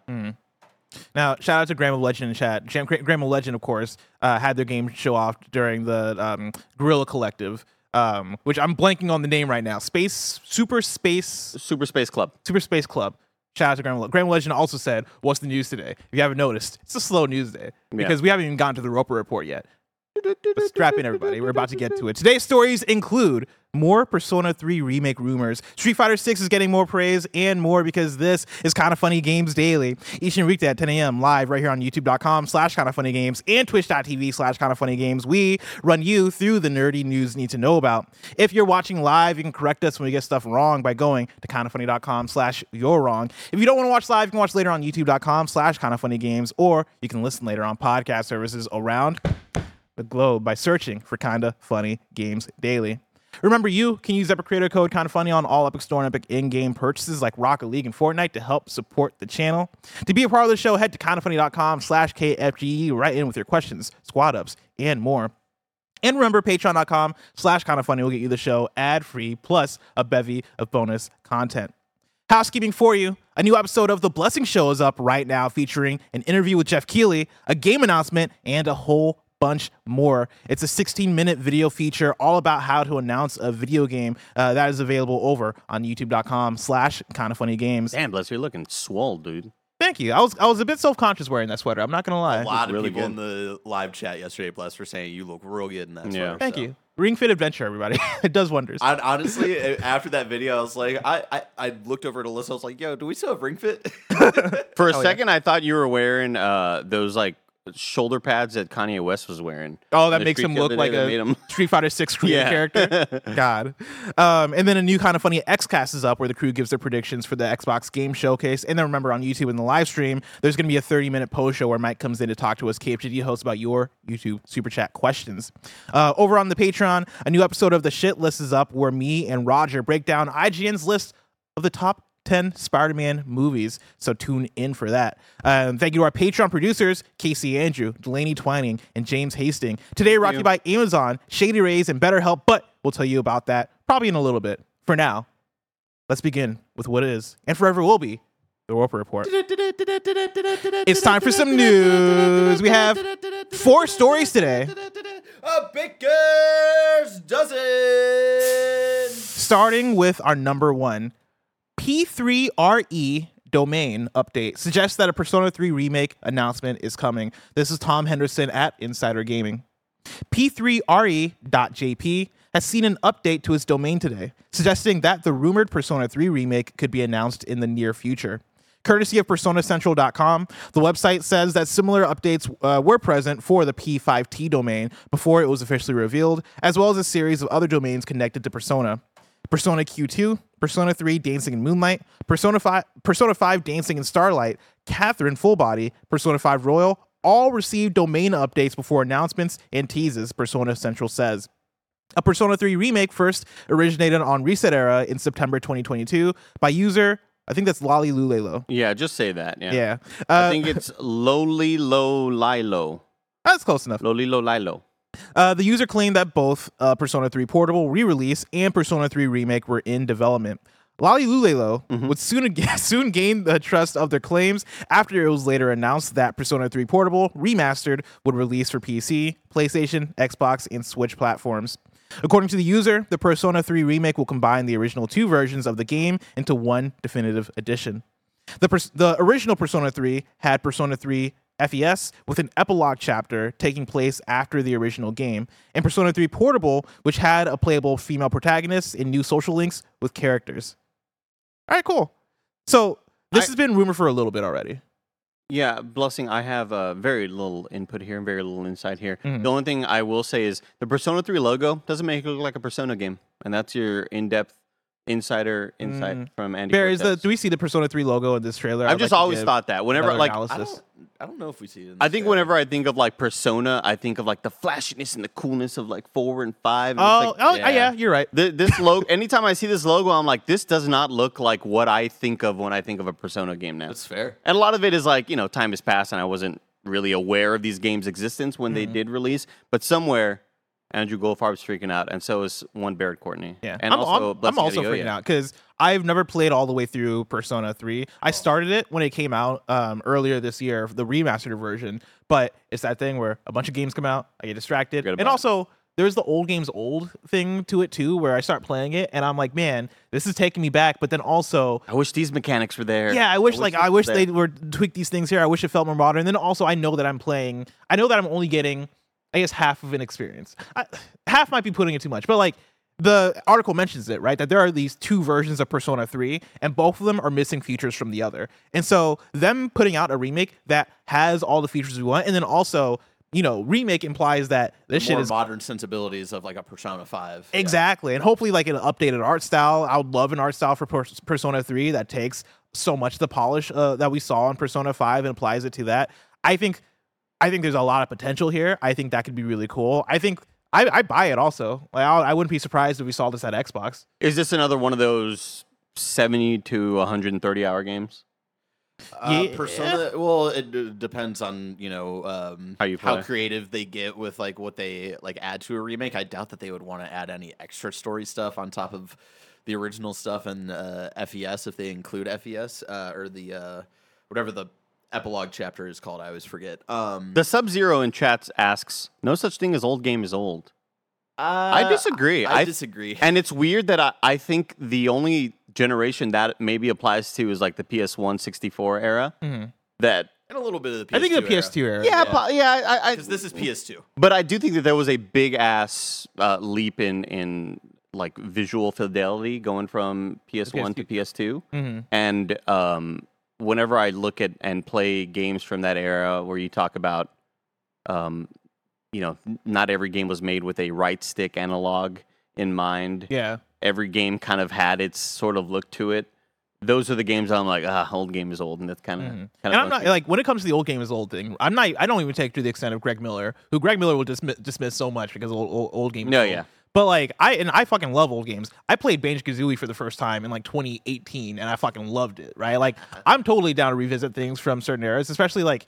Now, shout out to Graham of Legend in chat. Jam- Gra- Graham of Legend, of course, uh, had their game show off during the um, Guerrilla Collective, um, which I'm blanking on the name right now. Space Super Space Super Space Club. Super Space Club. Shout out to Graham. of Le- Graham of Legend also said, "What's the news today?" If you haven't noticed, it's a slow news day because we haven't even gotten to the Roper report yet. But strap in, everybody. We're about to get to it. Today's stories include more Persona three remake rumors, Street Fighter six is getting more praise, and more because this is Kinda Funny Games Daily. Each and weekday at ten a.m. live right here on youtube.com slash Kinda Funny Games and twitch.tv slash Kinda Funny Games. We run you through the nerdy news you need to know about. If you're watching live, you can correct us when we get stuff wrong by going to kindafunny.com slash you're wrong. If you don't want to watch live, you can watch later on youtube.com slash Kinda Funny Games, or you can listen later on podcast services around the globe by searching for Kinda Funny Games Daily. Remember, you can use Epic Creator Code Kinda Funny on all Epic Store and Epic in-game purchases like Rocket League and Fortnite to help support the channel. To be a part of the show, head to kindafunny.com slash KFGE, write in with your questions, squad ups, and more. And remember, patreon.com slash Kinda Funny will get you the show ad-free plus a bevy of bonus content. Housekeeping for you. A new episode of The Blessing Show is up right now featuring an interview with Jeff Keighley, a game announcement, and a whole bunch more. It's a sixteen minute video feature all about how to announce a video game uh, that is available over on youtube.com slash Kinda Funny Games. Damn, Bless, you're looking swole, dude. Thank you. I was I was a bit self-conscious wearing that sweater. I'm not gonna lie. a lot of really people good. in the live chat yesterday, Bless, were saying you look real good in that. Yeah. sweater, Thank so. you. Ring Fit Adventure, everybody. It does wonders. I, honestly, after that video, I was like, I, I, I looked over to Alyssa. I was like, "Yo, do we still have Ring Fit?" For a Oh, yeah. second, I thought you were wearing uh, those like shoulder pads that Kanye West was wearing. Oh, that The makes Street him the look other like day that a made him- Street Fighter six creator Yeah. character. God. Um, and then a new Kinda Funny X-Cast is up where the crew gives their predictions for the Xbox Game Showcase. And then remember, on YouTube in the live stream, there's going to be a thirty minute post show where Mike comes in to talk to us K F G D hosts about your YouTube Super Chat questions. Uh, over on the Patreon, a new episode of The Shit List is up where me and Roger break down I G N's list of the top ten Spider-Man movies, so tune in for that. Um, thank you to our Patreon producers, Casey Andrew, Delaney Twining, and James Hastings. Today brought to you by Amazon, Shady Rays, and BetterHelp, but we'll tell you about that probably in a little bit. For now, let's begin with what is and forever will be the Roper Report. It's time for some news. We have four stories today. A baker's dozen. Starting with our number one, P three R E domain update suggests that a Persona three remake announcement is coming. This is Tom Henderson at Insider Gaming. P three R E dot J P has seen an update to its domain today, suggesting that the rumored Persona three remake could be announced in the near future. Courtesy of Persona Central dot com, the website says that similar updates uh, were present for the P five T domain before it was officially revealed, as well as a series of other domains connected to Persona. Persona Q two, Persona three Dancing in Moonlight, Persona five, Persona five Dancing in Starlight, Catherine Full Body, Persona five Royal, all received domain updates before announcements and teases, Persona Central says. A Persona three remake first originated on Reset Era in September twenty twenty-two by user, I think that's Lolly Lulelo. Yeah, just say that. Yeah. Yeah. I Uh, think it's Loli Lo Lilo. that's close enough. Loli Lo Lilo. Uh, the user claimed that both uh, Persona three Portable re-release and Persona three Remake were in development. Lolly Lulelo Mm-hmm. would soon, soon gain the trust of their claims after it was later announced that Persona three Portable Remastered would release for P C, PlayStation, Xbox, and Switch platforms. According to the user, the Persona three Remake will combine the original two versions of the game into one definitive edition. The, pers- the original Persona three had Persona three F E S with an epilogue chapter taking place after the original game, and Persona three Portable, which had a playable female protagonist and new social links with characters. All right, cool. So this I- has been rumored for a little bit already. Yeah, Blessing, I have uh, very little input here and very little insight here. Mhm. The only thing I will say is the Persona three logo doesn't make it look like a Persona game. And that's your in-depth insider insight Mm. from Andy Barry, is the, Cortez. do we see the Persona three logo in this trailer? I've I'd just like to always give thought that. Whenever, another like, I analysis. don't, I don't know if we see it. In I this think trailer. whenever I think of like Persona, I think of like the flashiness and the coolness of like four and five. And Oh, it's like, oh, yeah. yeah, you're right. Th- this logo. Anytime I see this logo, I'm like, this does not look like what I think of when I think of a Persona game now. That's fair. And a lot of it is like, you know, time has passed and I wasn't really aware of these games' existence when they did release. But somewhere, Andrew Goldfarb's freaking out, and so is one Barrett Courtney. Yeah, and I'm, also I'm, Blessing I'm also Adeoye. freaking out because I've never played all the way through Persona three. I started it when it came out um, earlier this year, the remastered version. But it's that thing where a bunch of games come out, I get distracted, Forget and about it. also there's the old games old thing to it too, where I start playing it and I'm like, man, this is taking me back. But then also, I wish these mechanics were there. yeah, I wish like this I was wish there. they were tweak these things here. I wish it felt more modern. And then also, I know that I'm playing. I know that I'm only getting, I guess, half of an experience. I, half might be putting it too much, but like the article mentions it, right? That there are these two versions of Persona three, and both of them are missing features from the other. And so them putting out a remake that has all the features we want, and then also, you know, remake implies that this shit More is modern sensibilities of like a Persona five. Yeah. exactly, and hopefully like an updated art style. I would love an art style for Pers- Persona three that takes so much of the polish uh, that we saw in Persona five and applies it to that. I think, I think there's a lot of potential here. I think that could be really cool. I think I I buy it also. Like I, I wouldn't be surprised if we saw this at Xbox. Is this another one of those seventy to one hundred thirty hour games? Uh, Yeah. Persona. Well, it d- depends on you know um, How you how play. creative they get with like what they like add to a remake. I doubt that they would want to add any extra story stuff on top of the original stuff and uh, F E S if they include F E S uh, or the uh, whatever the epilogue chapter is called. I always forget. Um, The Sub Zero in chats asks, "No such thing as old game is old." uh, I disagree. I, I- disagree. And it's weird that I, I think the only generation that maybe applies to is like the P S one sixty-four era. That And a little bit of the P S two I think the P S two era. yeah, po- yeah, I, I, because this is P S two. but I do think that there was a big ass uh, leap in in like visual fidelity going from P S one to P S two, and um, whenever I look at and play games from that era, where you talk about, um, you know, n- not every game was made with a right stick analog in mind. Yeah. Every game kind of had its sort of look to it. Those are the games I'm like, ah, old game is old, and that's kind of. kind And of I'm not like when it comes to the old game is old thing. I'm not. I don't even take to the extent of Greg Miller, who Greg Miller will dismiss, dismiss so much because old old, old games. No, is old. yeah. But like I and I fucking love old games. I played Banjo-Kazooie for the first time in like twenty eighteen, and I fucking loved it. Right? Like I'm totally down to revisit things from certain eras, especially like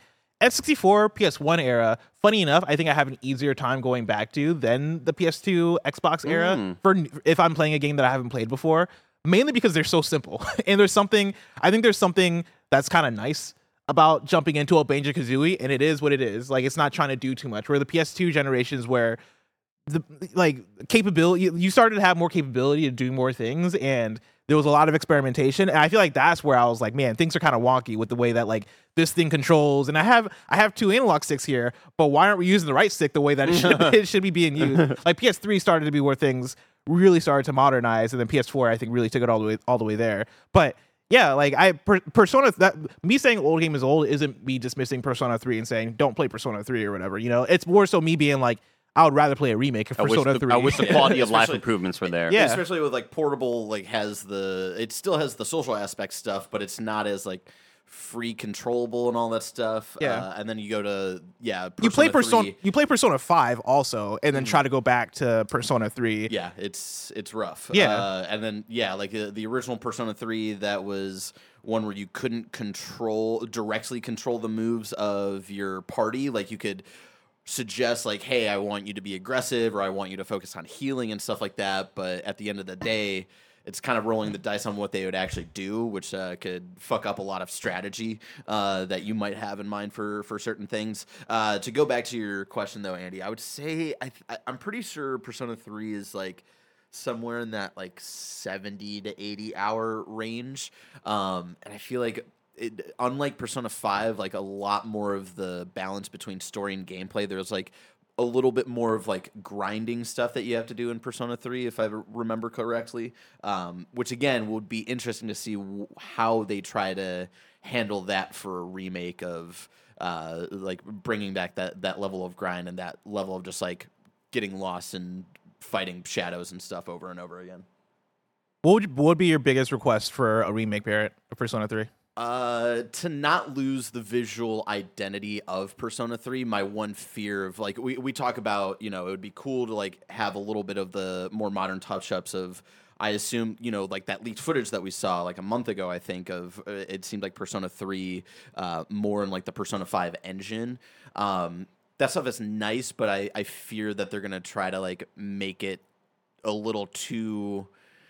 N sixty-four, P S one era, funny enough, I think I have an easier time going back to than the P S two, Xbox era Mm. for if I'm playing a game that I haven't played before, mainly because they're so simple. And there's something, I think there's something that's kind of nice about jumping into a Banjo-Kazooie, and it is what it is. Like, it's not trying to do too much. Where the P S two generations where the like capability, you started to have more capability to do more things, and there was a lot of experimentation. And I feel like that's where I was like, man, things are kind of wonky with the way that like this thing controls. And I have I have two analog sticks here, but why aren't we using the right stick the way that it should it should be being used? Like P S three started to be where things really started to modernize, and then P S four I think really took it all the way all the way there. But yeah, like I per, Persona that me saying old game is old isn't me dismissing Persona three and saying don't play Persona three or whatever. You know, it's more so me being like, I would rather play a remake of I wish, Persona the, three. I wish the quality of life Especially- improvements were there. Yeah. Especially with like portable, like has the it still has the social aspect stuff, but it's not as like free controllable and all that stuff. Yeah. Uh, and then you go to yeah, you play Persona three. you play Persona five also, and then try to go back to Persona three. Yeah, it's it's rough. Yeah. uh, and then yeah, like uh, the original Persona three, that was one where you couldn't control directly control the moves of your party. Like you could suggest like, hey, I want you to be aggressive, or I want you to focus on healing and stuff like that. But at the end of the day, it's kind of rolling the dice on what they would actually do, which uh, could fuck up a lot of strategy uh, that you might have in mind for for certain things. Uh, to go back to your question though, Andy, I would say I, I I'm pretty sure Persona three is like somewhere in that like seventy to eighty hour range, um, and I feel like it, unlike Persona five, like a lot more of the balance between story and gameplay. There's like a little bit more of like grinding stuff that you have to do in Persona three, if I remember correctly, um, which again would be interesting to see w- how they try to handle that for a remake of uh, like bringing back that, that level of grind and that level of just like getting lost and fighting shadows and stuff over and over again. What would, what would be your biggest request for a remake, Barrett, of Persona three? Uh, to not lose the visual identity of Persona three. My one fear of like we, we talk about, you know, it would be cool to like have a little bit of the more modern touch-ups of, I assume, you know, like that leaked footage that we saw like a month ago, I think of, uh, it seemed like Persona three uh, more in like the Persona five engine. Um, that stuff is nice, but I, I fear that they're going to try to like make it a little too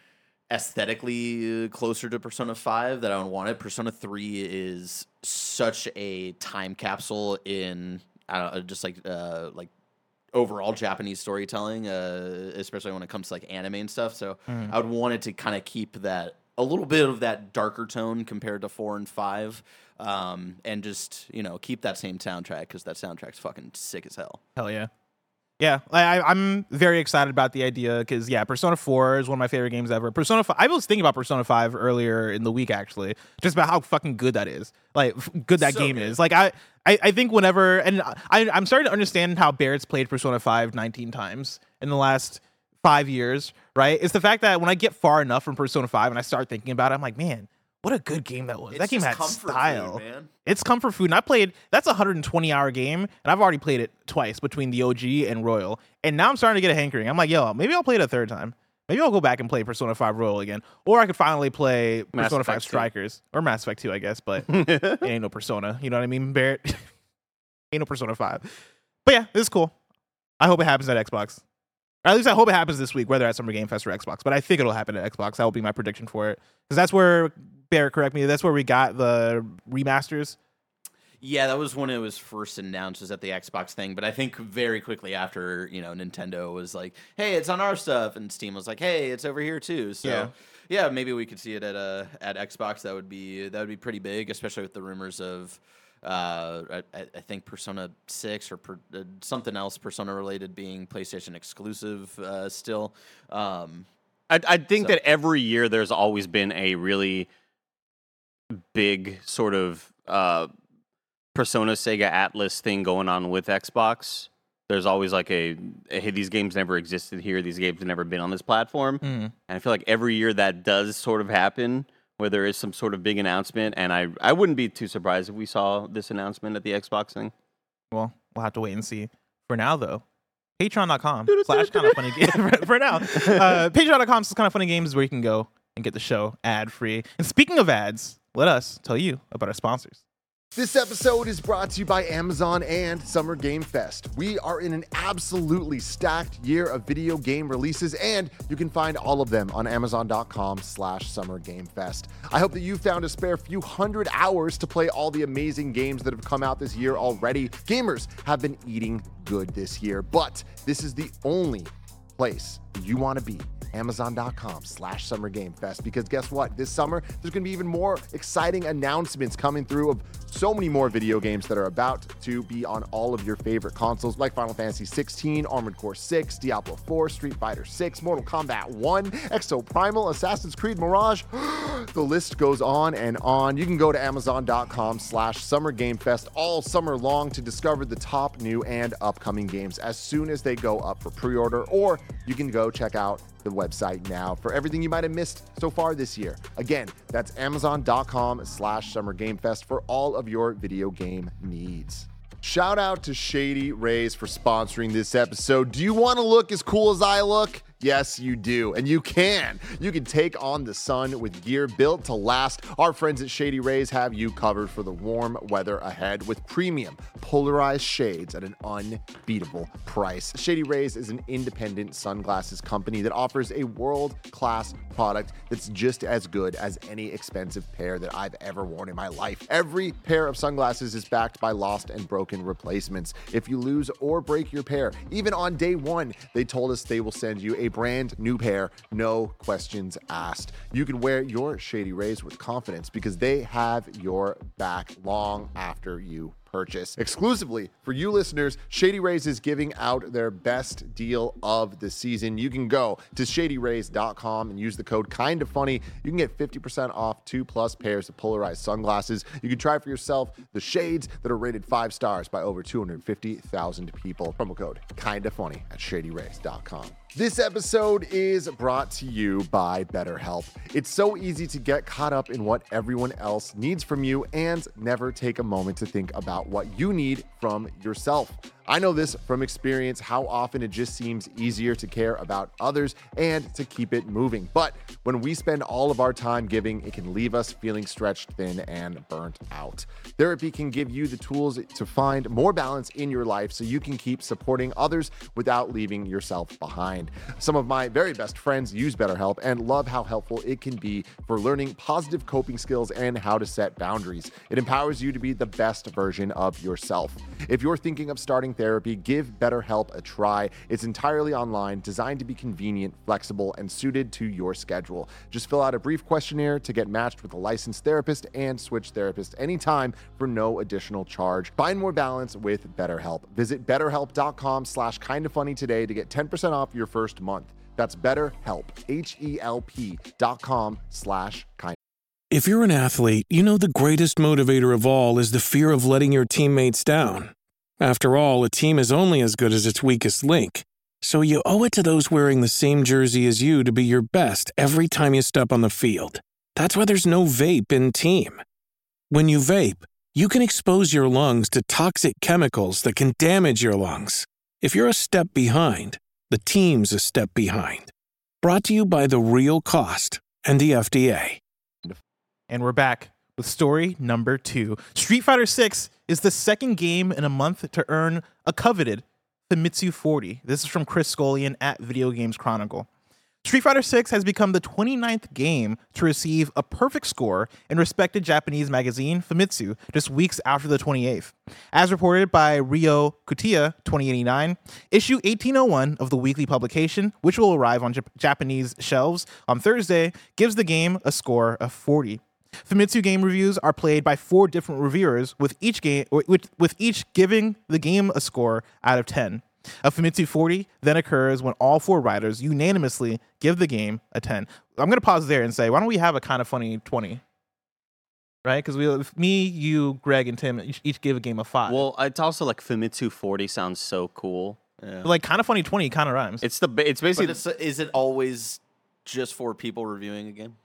aesthetically closer to Persona five that I don't want it. Persona three is such a time capsule in I don't know, just like uh, like overall Japanese storytelling, uh, especially when it comes to like anime and stuff. So Mm. I would want it to kind of keep that a little bit of that darker tone compared to four and five, um, and just you know keep that same soundtrack because that soundtrack's fucking sick as hell. Hell yeah. Yeah, I, I'm very excited about the idea because, yeah, Persona four is one of my favorite games ever. Persona five, I was thinking about Persona five earlier in the week, actually, just about how fucking good that is. Like, f- good that So game good. is. Like, I, I, I think whenever, and I, I'm starting to understand how Barrett's played Persona five nineteen times in the last five years, right? It's the fact that when I get far enough from Persona five and I start thinking about it, I'm like, man, what a good game that was. It's that game just had comfort food, style. man. It's comfort food. And I played, that's a one hundred twenty hour game, and I've already played it twice between the O G and Royal. And now I'm starting to get a hankering. I'm like, yo, maybe I'll play it a third time. Maybe I'll go back and play Persona five Royal again. Or I could finally play Mass Persona Effect five two. Strikers. Or Mass Effect two, I guess, but it ain't no Persona. You know what I mean, Barrett? Ain't no Persona five. But yeah, it's cool. I hope it happens at Xbox. Or at least I hope it happens this week, whether at Summer Game Fest or Xbox. But I think it'll happen at Xbox. That will be my prediction for it. Because that's where, Barrett, correct me, that's where we got the remasters. Yeah, that was when it was first announced, was at the Xbox thing. But I think very quickly after, you know, Nintendo was like, "Hey, it's on our stuff," and Steam was like, "Hey, it's over here too." So Yeah. yeah, maybe we could see it at uh, at Xbox. That would be that would be pretty big, especially with the rumors of, uh, I, I think Persona six or per, uh, something else Persona related being PlayStation exclusive uh, still. Um, I, I think So- that every year there's always been a really big sort of uh, Persona Sega Atlas thing going on with Xbox. There's always like a, hey, these games never existed here. These games have never been on this platform. Mm. And I feel like every year that does sort of happen, where there is some sort of big announcement. And I, I wouldn't be too surprised if we saw this announcement at the Xbox thing. Well, we'll have to wait and see. For now, though, patreon.com slash kind of funny game. for, for now, uh, patreon.com slash kind of funny games is where you can go and get the show ad free. And speaking of ads, let us tell you about our sponsors. This episode is brought to you by Amazon and Summer Game Fest. We are in an absolutely stacked year of video game releases, and you can find all of them on amazon.com slash Summer Game Fest. I hope that you found a spare few hundred hours to play all the amazing games that have come out this year already. Gamers have been eating good this year, but this is the only place you want to be. Amazon.com slash Summer Game Fest, because guess what? This summer, there's going to be even more exciting announcements coming through of so many more video games that are about to be on all of your favorite consoles, like Final Fantasy sixteen, Armored Core six, Diablo four, Street Fighter six, Mortal Kombat one, Exoprimal, Assassin's Creed Mirage. The list goes on and on. You can go to Amazon.com slash Summer Game Fest all summer long to discover the top new and upcoming games as soon as they go up for pre-order, or you can go check out the website now for everything you might have missed so far this year. Again, that's Amazon.com slash Summer Game Fest for all of your video game needs. Shout out to Shady Rays for sponsoring this episode. Do you want to look as cool as I look? Yes, you do. And you can. You can take on the sun with gear built to last. Our friends at Shady Rays have you covered for the warm weather ahead with premium polarized shades at an unbeatable price. Shady Rays is an independent sunglasses company that offers a world-class product that's just as good as any expensive pair that I've ever worn in my life. Every pair of sunglasses is backed by lost and broken replacements. If you lose or break your pair, even on day one, they told us they will send you a brand new pair, no questions asked. You can wear your Shady Rays with confidence because they have your back long after you purchase. Exclusively for you listeners, Shady Rays is giving out their best deal of the season. You can go to shady rays dot com and use the code kinda funny. You can get fifty percent off two plus pairs of polarized sunglasses. You can try for yourself the shades that are rated five stars by over two hundred fifty thousand people. Promo code kinda funny at shady rays dot com. This episode is brought to you by BetterHelp. It's so easy to get caught up in what everyone else needs from you and never take a moment to think about what you need from yourself. I know this from experience, how often it just seems easier to care about others and to keep it moving. But when we spend all of our time giving, it can leave us feeling stretched thin and burnt out. Therapy can give you the tools to find more balance in your life so you can keep supporting others without leaving yourself behind. Some of my very best friends use BetterHelp and love how helpful it can be for learning positive coping skills and how to set boundaries. It empowers you to be the best version of yourself. If you're thinking of starting therapy, give BetterHelp a try. It's entirely online, designed to be convenient, flexible, and suited to your schedule. Just fill out a brief questionnaire to get matched with a licensed therapist and switch therapists anytime for no additional charge. Find more balance with BetterHelp. Visit betterhelp.com slash kinda funny today to get ten percent off your first month. That's BetterHelp, H-E-L-P dot com slash kinda. If you're an athlete, you know the greatest motivator of all is the fear of letting your teammates down. After all, a team is only as good as its weakest link. So you owe it to those wearing the same jersey as you to be your best every time you step on the field. That's why there's no vape in team. When you vape, you can expose your lungs to toxic chemicals that can damage your lungs. If you're a step behind, the team's a step behind. Brought to you by The Real Cost and the F D A. And we're back with story number two. Street Fighter six is the second game in a month to earn a coveted Famitsu forty. This is from Chris Scullion at Video Games Chronicle. Street Fighter six has become the twenty-ninth game to receive a perfect score in respected Japanese magazine Famitsu just weeks after the twenty-eighth. As reported by Ryo Kutiya twenty eighty-nine, issue eighteen oh one of the weekly publication, which will arrive on Jap- Japanese shelves on Thursday, gives the game a score of forty. Famitsu game reviews are played by four different reviewers, with each game with, with each giving the game a score out of ten. A Famitsu forty then occurs when all four writers unanimously give the game a ten. I'm going to pause there and say, why don't we have a kind of funny twenty? Right? Because we, me, you, Greg, and Tim each, each give a game a five. Well, it's also like Famitsu forty sounds so cool. Yeah. Like kind of funny twenty kind of rhymes. It's the ba- it's basically But it's, is it always just for people reviewing a game?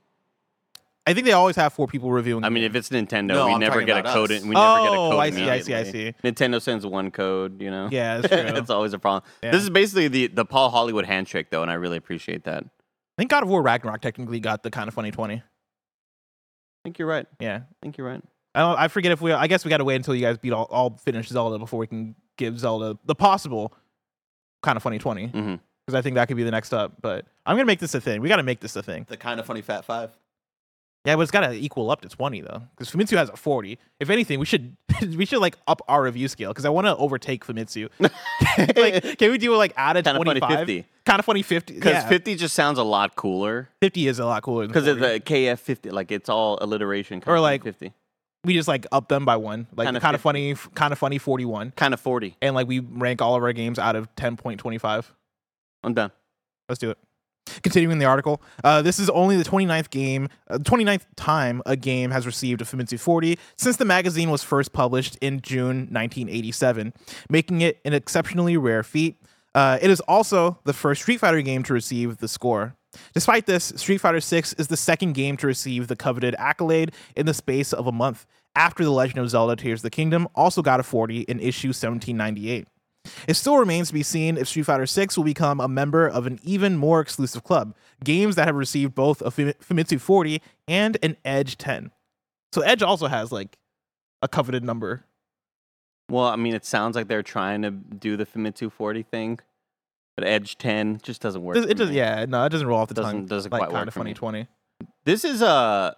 I think they always have four people reviewing. I mean, games. if it's Nintendo, No, we I'm never talking get a about code. us. In, we never get a Oh, code. I see, I see, I immediately. see. Nintendo sends one code. You know. Yeah, that's true. It's always a problem. Yeah. This is basically the the Paul Hollywood handshake, though, and I really appreciate that. I I think God of War Ragnarok technically got the kind of funny twenty. think you're right. Yeah. I think you're right. I don't. I forget if we. I guess we got to wait until you guys beat all, all finish Zelda before we can give Zelda the possible kind of funny twenty. Because Mm-hmm. I think that could be the next up. But I'm gonna make this a thing. We got to make this a thing. The kind of funny Fat Five. Yeah, but it's got to equal up to twenty though. Because Famitsu has a forty. If anything, we should we should like up our review scale because I want to overtake Famitsu. Like, can we do like add a Kinda funny twenty-five? fifty. Kind of funny fifty. Because Yeah. fifty just sounds a lot cooler. fifty is a lot cooler than Because of forty. the K F fifty, like it's all alliteration. Or, like, fifty, We just like up them by one. Like Kinda kind of fifty. funny, kind of funny forty-one. kind of forty. And like we rank all of our games out of ten point two five. I'm done. Let's do it. Continuing the article, uh, this is only the twenty-ninth game, uh, twenty-ninth time a game has received a Famitsu forty since the magazine was first published in June nineteen eighty-seven, making it an exceptionally rare feat. Uh, it is also the first Street Fighter game to receive the score. Despite this, Street Fighter six is the second game to receive the coveted accolade in the space of a month, after The Legend of Zelda Tears of the Kingdom also got a forty in issue seventeen ninety-eight. It still remains to be seen if Street Fighter six will become a member of an even more exclusive club, games that have received both a Famitsu forty and an Edge ten. So Edge also has like a coveted number. Well, I mean, it sounds like they're trying to do the Famitsu forty thing, but Edge ten just doesn't work. It, for it does, me. yeah, no, it doesn't roll off the Doesn't- tongue. doesn't like quite work kind of for funny me. twenty. This is uh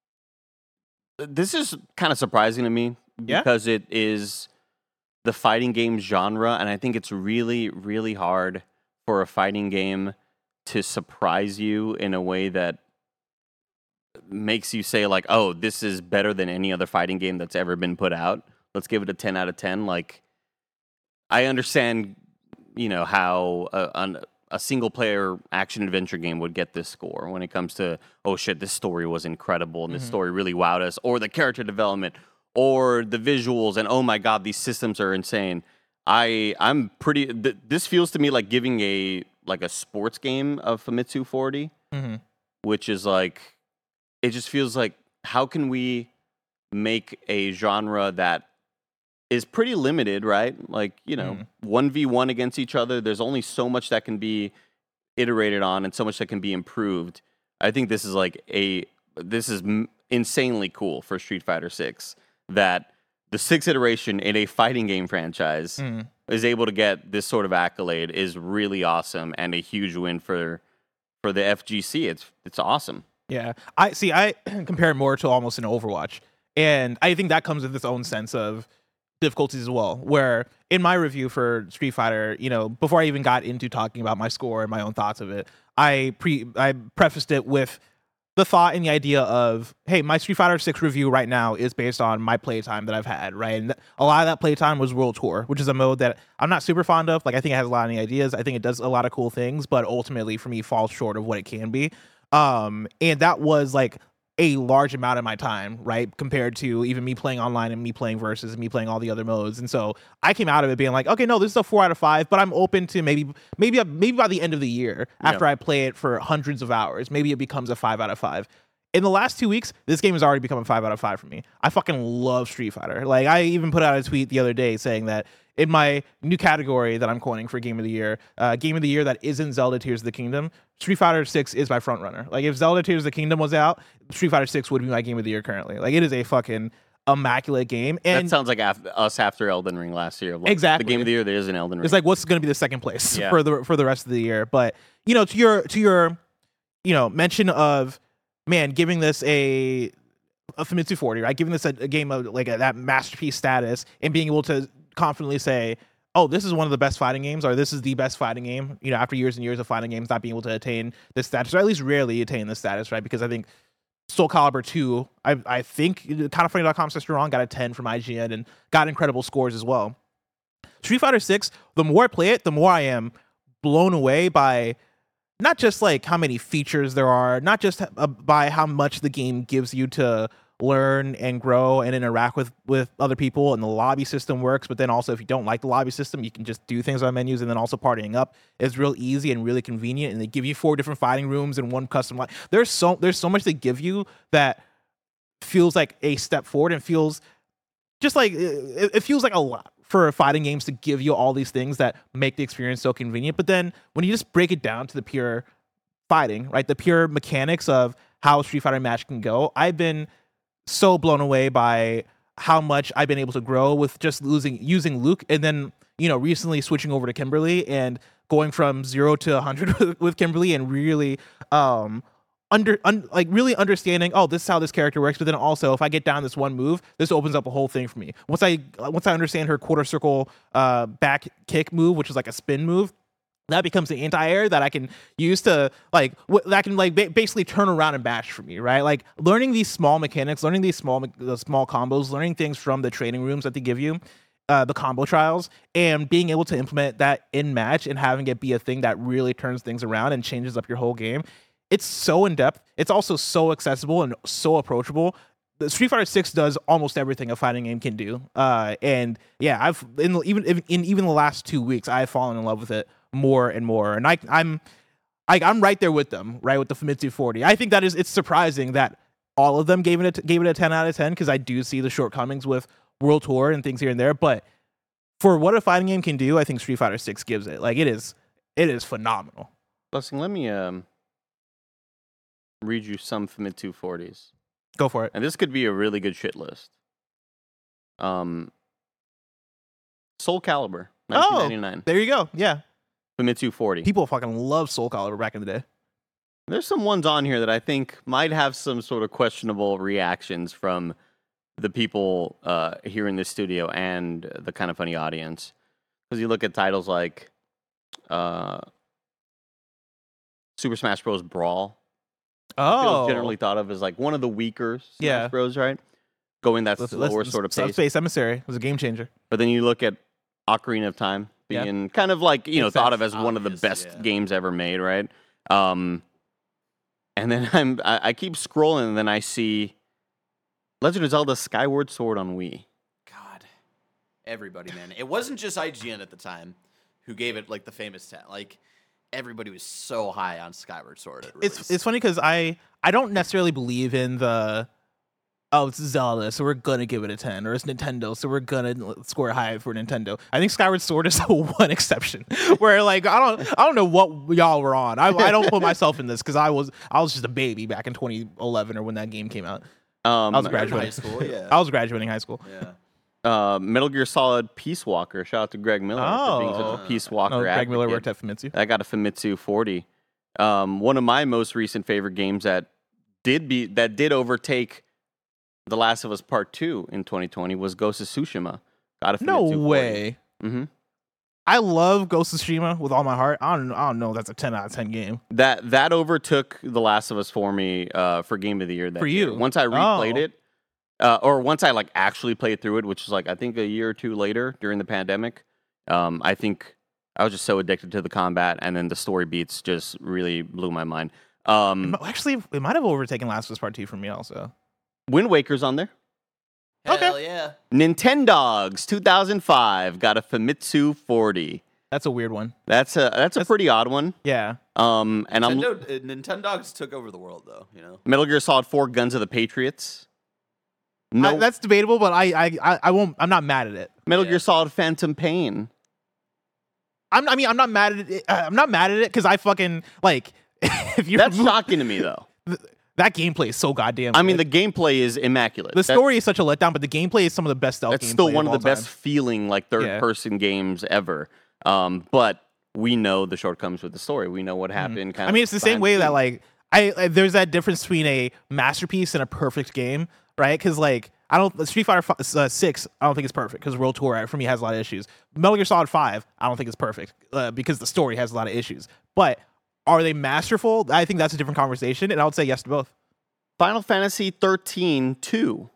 this is kind of surprising to me Yeah? because it is the fighting game genre, and I think it's really, really hard for a fighting game to surprise you in a way that makes you say like, "Oh, this is better than any other fighting game that's ever been put out." Let's give it a ten out of ten. Like, I understand, you know, how a, an, a single player action adventure game would get this score when it comes to, oh shit, this story was incredible and this Mhm. story really wowed us, or the character development, or the visuals, and oh my god, these systems are insane. I I'm pretty. Th- this feels to me like giving a like a sports game of Famitsu forty, Mm-hmm. which is like, it just feels like, how can we make a genre that is pretty limited, right? Like, you know, one v one against each other. There's only so much that can be iterated on and so much that can be improved. I think this is like a, this is m- insanely cool for Street Fighter six, that the sixth iteration in a fighting game franchise Mm. is able to get this sort of accolade is really awesome and a huge win for for the F G C. It's it's awesome. Yeah, I see. I compare it more to almost an Overwatch, and I think that comes with its own sense of difficulties as well. Where in my review for Street Fighter, you know, before I even got into talking about my score and my own thoughts of it, I pre I prefaced it with the thought and the idea of, hey, my Street Fighter six review right now is based on my playtime that I've had, right? And a lot of that playtime was World Tour, which is a mode that I'm not super fond of. Like, I think it has a lot of neat ideas. I think it does a lot of cool things, but ultimately for me falls short of what it can be. Um, and that was like a large amount of my time, right? Compared to even me playing online and me playing versus and me playing all the other modes. And so I came out of it being like, okay, no, this is a four out of five, but I'm open to maybe, maybe, maybe by the end of the year, after Yeah. I play it for hundreds of hours, maybe it becomes a five out of five. In the last two weeks, this game has already become a five out of five for me. I fucking love Street Fighter. Like, I even put out a tweet the other day saying that in my new category that I'm coining for Game of the Year, uh, Game of the Year that isn't Zelda Tears of the Kingdom, Street Fighter six is my front runner. Like, if Zelda Tears of the Kingdom was out, Street Fighter six would be my Game of the Year currently. Like, it is a fucking immaculate game. And That sounds like af- us after Elden Ring last year. Like, Exactly. The game of the year there is an Elden Ring. it's like, what's going to be the second place Yeah. for the for the rest of the year? But, you know, to your to your, you know, mention of, man, giving this a a Famitsu forty, right? Giving this a, a game of like a, that masterpiece status and being able to confidently say, oh, this is one of the best fighting games, or this is the best fighting game, you know, after years and years of fighting games not being able to attain this status, or at least rarely attain this status, right? Because I think Soul Calibur two, I I think kind of funny dot com Sister Wrong got a ten from I G N and got incredible scores as well. Street Fighter six, the more I play it, the more I am blown away by not just like how many features there are, not just uh, by how much the game gives you to learn and grow and interact with with other people, and the lobby system works, but then also if you don't like the lobby system, you can just do things on menus, and then also partying up is real easy and really convenient, and they give you four different fighting rooms and one custom line. There's so there's so much they give you that feels like a step forward and feels just like it, it feels like a lot for fighting games to give you all these things that make the experience so convenient. But then when you just break it down to the pure fighting, right, the pure mechanics of how a Street Fighter match can go, I've been so blown away by how much I've been able to grow with just losing using Luke, and then you know recently switching over to Kimberly and going from zero to one hundred with, with Kimberly, and really um under un, like really understanding, oh, this is how this character works. But then also, if I get down this one move, this opens up a whole thing for me. Once I once I understand her quarter circle uh back kick move, which is like a spin move, that becomes the anti-air that I can use to like w- that can like ba- basically turn around and bash for me, right? Like learning these small mechanics, learning these small me- the small combos, learning things from the training rooms that they give you, uh, the combo trials, and being able to implement that in match and having it be a thing that really turns things around and changes up your whole game. It's so in depth. It's also so accessible and so approachable. The Street Fighter six does almost everything a fighting game can do, uh, and yeah, I've in the, even in, in even the last two weeks, I've fallen in love with it more and more, and I, I'm, I, I'm right there with them, right with the Famitsu forty. I think that is it's surprising that all of them gave it a, gave it a ten out of ten because I do see the shortcomings with World Tour and things here and there, but for what a fighting game can do, I think Street Fighter six gives it. Like it is, it is phenomenal. Blessing, let me um read you some Famitsu forties. Go for it. And this could be a really good shit list. Um, Soul Calibur, nineteen ninety-nine. Oh, there you go. Yeah. Famitsu forty. People fucking love Soul Calibur back in the day. There's some ones on here that I think might have some sort of questionable reactions from the people uh, here in the studio and the Kind of Funny audience. Because you look at titles like uh, Super Smash Bros. Brawl. Oh, Feels generally thought of as like one of the weaker Smash Yeah. Bros, right? Going that Let's- slower let's- sort of pace. Subspace Emissary was a game changer. But then you look at Ocarina of Time Yeah. being kind of like, you know, Makes thought sense. of as one of the Obvious, best yeah. games ever made, right? Um, and then I'm I, I keep scrolling, and then I see Legend of Zelda Skyward Sword on Wii. God, everybody, man. It wasn't just I G N at the time who gave it like the famous ten. Like everybody was so high on Skyward Sword at release. It's it's funny because I I don't necessarily believe in the oh it's Zelda so we're gonna give it a ten, or it's Nintendo so we're gonna score high for Nintendo. I think Skyward Sword is the one exception where like I don't I don't know what y'all were on. I I don't put myself in this because I was I was just a baby back in twenty eleven or when that game came out. Um, I was in graduating high school, yeah. I was graduating high school. yeah. uh, Metal Gear Solid Peace Walker. Shout out to Greg Miller for being Oh. such a Peace Walker No, Greg Miller advocate. worked at Famitsu. I got a Famitsu forty. Um, one of my most recent favorite games that did be that did overtake The Last of Us Part Two in twenty twenty was Ghost of Tsushima. Got a Famitsu No forty. way. Mm-hmm. I love Ghost of Tsushima with all my heart. I don't I don't know if that's a ten out of ten game. That that overtook The Last of Us for me uh, for Game of the Year. That For year. you? Once I replayed Oh. it, uh, or once I like actually played through it, which is like I think a year or two later during the pandemic. Um, I think I was just so addicted to the combat, and then the story beats just really blew my mind. Um, Actually, it might have overtaken Last of Us Part Two for me also. Wind Waker's on there. Hell yeah. Nintendogs two thousand five got a Famitsu forty. That's a weird one. That's a that's a pretty odd one. Yeah. Um, and I'm Nintendo, uh, Nintendogs took over the world, though. You know. Metal Gear Solid four Guns of the Patriots. No, I, that's debatable, but I, I I I won't. I'm not mad at it. Metal Yeah. Gear Solid Phantom Pain. I'm. I mean, I'm not mad at it. uh, I'm not mad at it because I fucking like. If you That's remove- shocking to me, though. that gameplay is so goddamn. I mean, the good. gameplay is immaculate. the That- story is such a letdown, but the gameplay is some of the best stealth. that's still gameplay one of the all best time. feeling like third person games ever. Um, but we know the shortcomings with the story. We know what happened. Kind I mean, of it's the same behind way the that scenes. like I, I there's that difference between a masterpiece and a perfect game, right? Because like I don't Street Fighter f- uh, six, I don't think it's perfect because World Tour for me has a lot of issues. Metal Gear Solid five, I don't think it's perfect uh, because the story has a lot of issues. But are they masterful? I think that's a different conversation, and I would say yes to both. Final Fantasy thirteen two.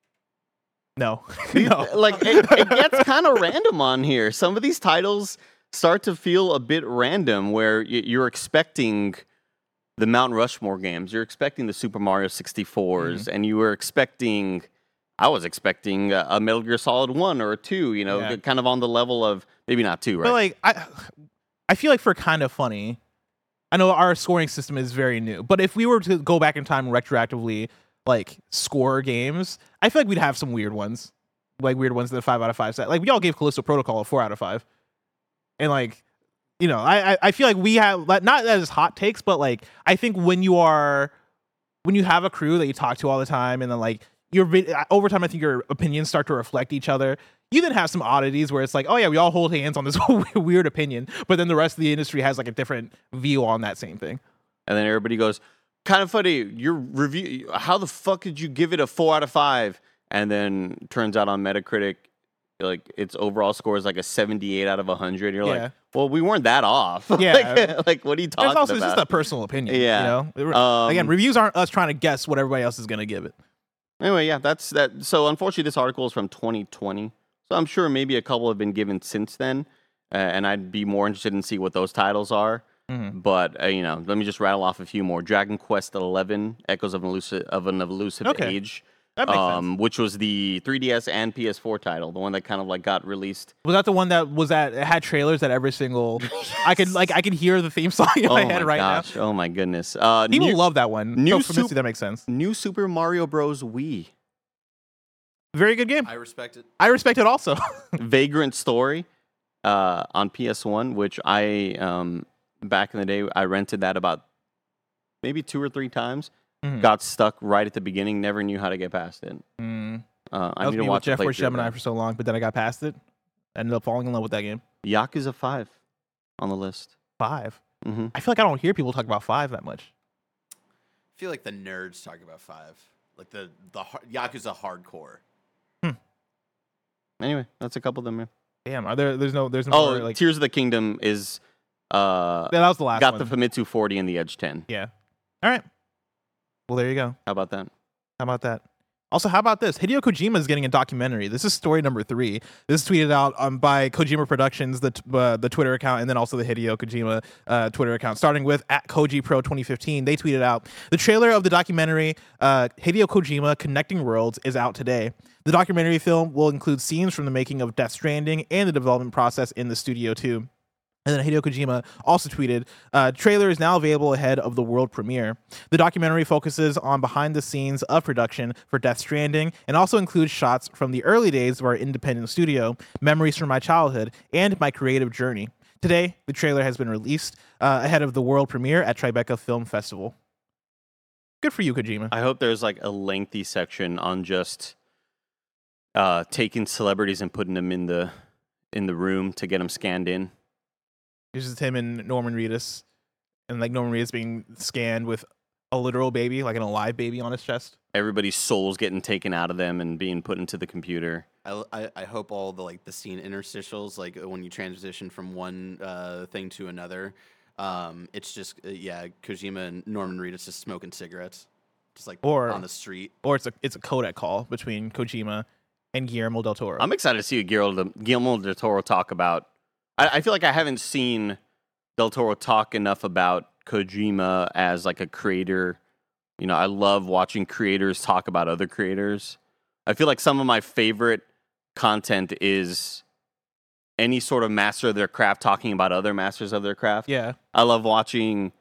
No, no. Like it, it gets kind of random on here. Some of these titles start to feel a bit random, where y- you're expecting the Mount Rushmore games, you're expecting the Super Mario sixty-fours, Mm-hmm. and you were expecting. I was expecting a, a Metal Gear Solid one or a two. You know, Yeah. kind of on the level of maybe not two, right? But like I, I feel like for Kind of Funny, I know our scoring system is very new, but if we were to go back in time and retroactively like score games, I feel like we'd have some weird ones, like weird ones that are five out of five set. Like we all gave Callisto Protocol a four out of five, and like, you know, I I, I feel like we have like, not as hot takes, but like I think when you are when you have a crew that you talk to all the time, and then like your vid- over time, I think your opinions start to reflect each other. You then have some oddities where it's like, oh yeah, we all hold hands on this weird opinion, but then the rest of the industry has like a different view on that same thing. And then everybody goes, kind of funny, your review, how the fuck did you give it a four out of five? And then turns out on Metacritic, like its overall score is like a seventy-eight out of one hundred. You're Yeah. like, well, we weren't that off. Yeah. like, like, what are you talking It's also about? it's just a personal opinion. Yeah. You know? Um, Again, reviews aren't us trying to guess what everybody else is going to give it. Anyway, yeah, that's that. So unfortunately, this article is from twenty twenty. So I'm sure maybe a couple have been given since then, uh, and I'd be more interested in see what those titles are. Mm-hmm. But uh, you know, let me just rattle off a few more. Dragon Quest eleven: Echoes of an Elusive, of an Elusive Okay. Age, That makes um, sense. which was the three D S and P S four title, the one that kind of like got released. Was that the one that was at it had trailers that every single I could like I could hear the theme song in oh my my head right gosh! now. Oh my goodness! Uh, People new, love that one. new so for Misty, Sup- that makes sense. new Super Mario Bros. Wii, Very good game. I respect it. I respect it also. Vagrant Story uh, on P S one, which I um, back in the day I rented that about maybe two or three times. Mhm. Got stuck right at the beginning. Never knew how to get past it. Mm. Uh, I That was need to me watch with a Jeff or playthrough of Gemini that. for so long, but then I got past it. Ended up falling in love with that game. Yakuza five on the list. Five. hmm I feel like I don't hear people talk about five that much. I feel like the nerds talk about five, like the the har- Yakuza hardcore. Anyway, that's a couple of them. Yeah. Damn, are there? There's no. There's no. Oh, more, like Tears of the Kingdom is uh, yeah, that was the last got one. the Famitsu forty and the Edge ten. yeah. All right. Well, there you go. How about that? How about that? Also, how about this? Hideo Kojima is getting a documentary. This is story number three. This is tweeted out um, by Kojima Productions, the t- uh, the Twitter account, and then also the Hideo Kojima uh, Twitter account. Starting with at Koji Pro twenty fifteen, they tweeted out the trailer of the documentary uh, Hideo Kojima Connecting Worlds is out today. The documentary film will include scenes from the making of Death Stranding and the development process in the studio too. And then Hideo Kojima also tweeted, uh, trailer is now available ahead of the world premiere. The documentary focuses on behind the scenes of production for Death Stranding and also includes shots from the early days of our independent studio, memories from my childhood, and my creative journey. Today, the trailer has been released uh, ahead of the world premiere at Tribeca Film Festival. Good for you, Kojima. I hope there's like a lengthy section on just uh, taking celebrities and putting them in the in the room to get them scanned in. It's just him and Norman Reedus, and like Norman Reedus being scanned with a literal baby, like an alive baby on his chest. Everybody's souls getting taken out of them and being put into the computer. I, I, I hope all the like the scene interstitials, like when you transition from one uh, thing to another, um, it's just uh, yeah, Kojima and Norman Reedus just smoking cigarettes, just like Or- on the street. Or it's a it's a codec call between Kojima and Guillermo del Toro. I'm excited to see Guillermo, Guillermo del Toro talk about. I, I feel like I haven't seen del Toro talk enough about Kojima as like a creator. You know, I love watching creators talk about other creators. I feel like some of my favorite content is any sort of master of their craft talking about other masters of their craft. yeah. I love watching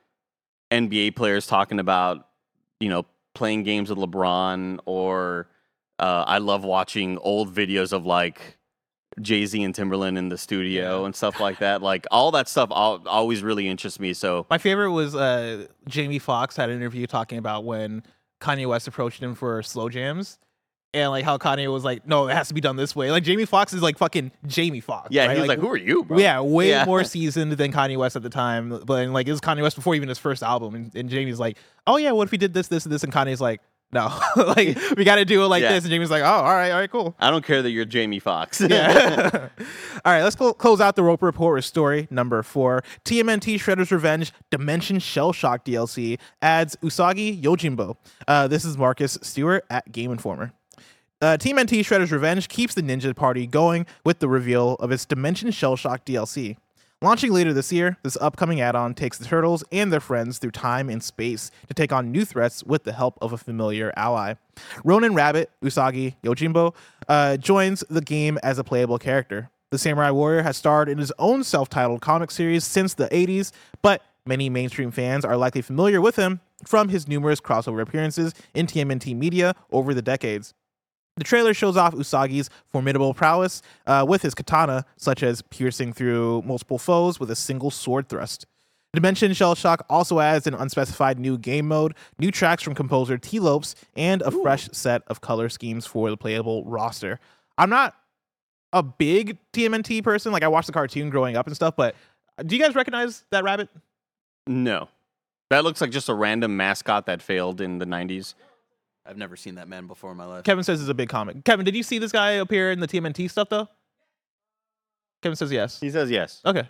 N B A players talking about, you know, playing games with LeBron, or uh, I love watching old videos of like Jay-Z and Timberland in the studio Yeah. and stuff like that. Like all that stuff al- always really interests me. So My favorite was uh, Jamie Foxx had an interview talking about when Kanye West approached him for slow jams. And like how Kanye was like, no, it has to be done this way. Like Jamie Foxx is like fucking Jamie Foxx. yeah, right? he was like, "Who are you, bro?" Yeah, way Yeah. more seasoned than Kanye West at the time. But and, like it was Kanye West before even his first album. And, and Jamie's like, oh yeah, what if we did this, this, and this? And Kanye's like, no, like we got to do it like Yeah. this. And Jamie's like, oh, all right, all right, cool. I don't care that you're Jamie Foxx. Yeah. All right, let's cl- close out the Roper Report with story number four. T M N T Shredder's Revenge Dimension Shell Shock D L C adds Usagi Yojimbo. Uh, this is Marcus Stewart at Game Informer. Uh, Team N T Shredder's Revenge keeps the Ninja Party going with the reveal of its Dimension Shell Shock D L C. Launching later this year, this upcoming add-on takes the Turtles and their friends through time and space to take on new threats with the help of a familiar ally. Ronin Rabbit, Usagi Yojimbo, uh, joins the game as a playable character. The Samurai Warrior has starred in his own self-titled comic series since the eighties, but many mainstream fans are likely familiar with him from his numerous crossover appearances in T M N T media over the decades. The trailer shows off Usagi's formidable prowess uh, with his katana, such as piercing through multiple foes with a single sword thrust. Dimension Shell Shock also adds an unspecified new game mode, new tracks from composer T Lopes, and a Ooh. fresh set of color schemes for the playable roster. I'm not a big T M N T person. Like, I watched the cartoon growing up and stuff, but do you guys recognize that rabbit? No. That looks like just a random mascot that failed in the nineties. I've never seen that man before in my life. Kevin says it's a big comic. Kevin, did you see this guy appear in the T M N T stuff, though? Kevin says yes. He says yes. Okay.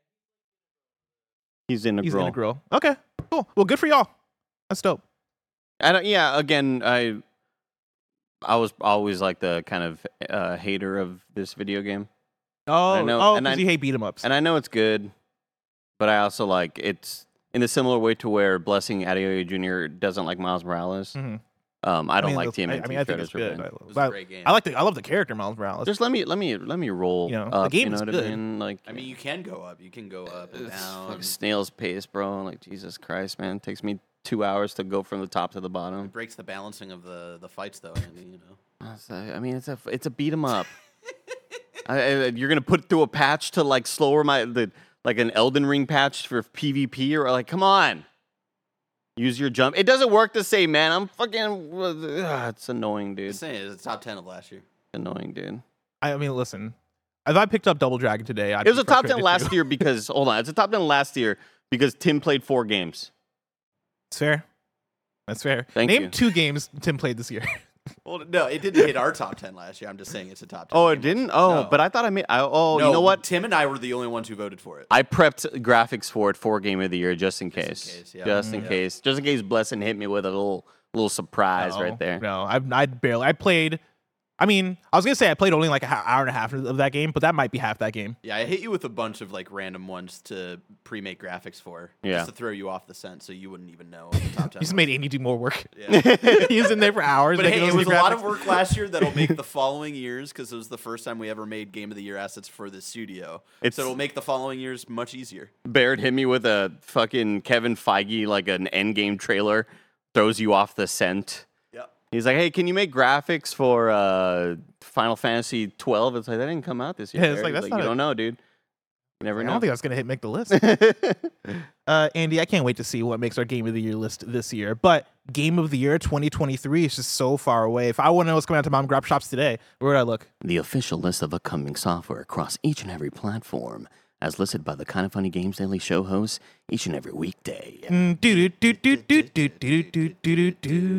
He's in a He's grill. in a grill. Okay, cool. Well, good for y'all. That's dope. And, yeah, again, I I was always like the kind of uh, hater of this video game. Oh, I know, oh, and because I- you hate beat 'em ups. And I know it's good, but I also like it's in a similar way to where Blessing Adeoye Junior doesn't like Miles Morales. Mhm. Um, I don't mean, like it's- T M N T. I, I mean, I think Shredder's it's good. Revenge. I, It was but a great game. I like the I love the character Miles Morales. Just let me let me let me roll. You know, the up, game you know is what good. I mean? Like, I mean, you can go up. You can go up and it's down. like snail's pace, bro. Like, Jesus Christ, man, it takes me two hours to go from the top to the bottom. It breaks the balancing of the, the fights, though, Andy, you know. It's a- I mean, it's a it's a beat 'em up. I, I, you're gonna put through a patch to like slower my the like an Elden Ring patch for PvP or like, come on, use your jump. It doesn't work the same, man. I'm fucking. Ugh, it's annoying, dude. Just saying, it's top ten of last year. Annoying, dude. I mean, listen. If I picked up Double Dragon today, I'd It was be a top ten frustrated last too. year because hold on, it's a top ten last year because Tim played four games. It's fair. That's fair. Thank Name you. two games Tim played this year. Well, no, it didn't hit our top ten last year. I'm just saying it's a top ten. Oh, it game. didn't. Oh, No. but I thought I made. I, oh, No, you know what? Tim and I were the only ones who voted for it. I prepped graphics for it for Game of the Year just in Just in case. case, yeah. Just in Mm. case. Just in case Blessing hit me with a little little surprise No, right there. No, I I barely. I played. I mean, I was gonna say I played only like an hour and a half of that game, but that might be half that game. Yeah, I hit you with a bunch of like random ones to pre-make graphics for, Yeah. just to throw you off the scent, so you wouldn't even know. what the top ten You just was. made Andy do more work. Yeah. He was in there for hours. But making hey, it those was a new lot graphics. of work last year that'll make the following years, because it was the first time we ever made Game of the Year assets for the studio. It's- so it'll make the following years much easier. Barrett hit me with a fucking Kevin Feige, like an endgame trailer, throws you off the scent. Yep. He's like, hey, can you make graphics for uh, Final Fantasy twelve? It's like, that didn't come out this year. Yeah, it's Barrett. like, He's that's you not don't know, dude. You never I know. don't think that's gonna hit make the list. uh, Andy, I can't wait to see what makes our Game of the Year list this year. But Game of the Year twenty twenty-three is just so far away. If I want to know what's coming out to mom and grab shops today, where would I look? The official list of upcoming software across each and every platform, as listed by the Kind of Funny Games Daily Show hosts each and every weekday. Mm, do do do do do do do do do do do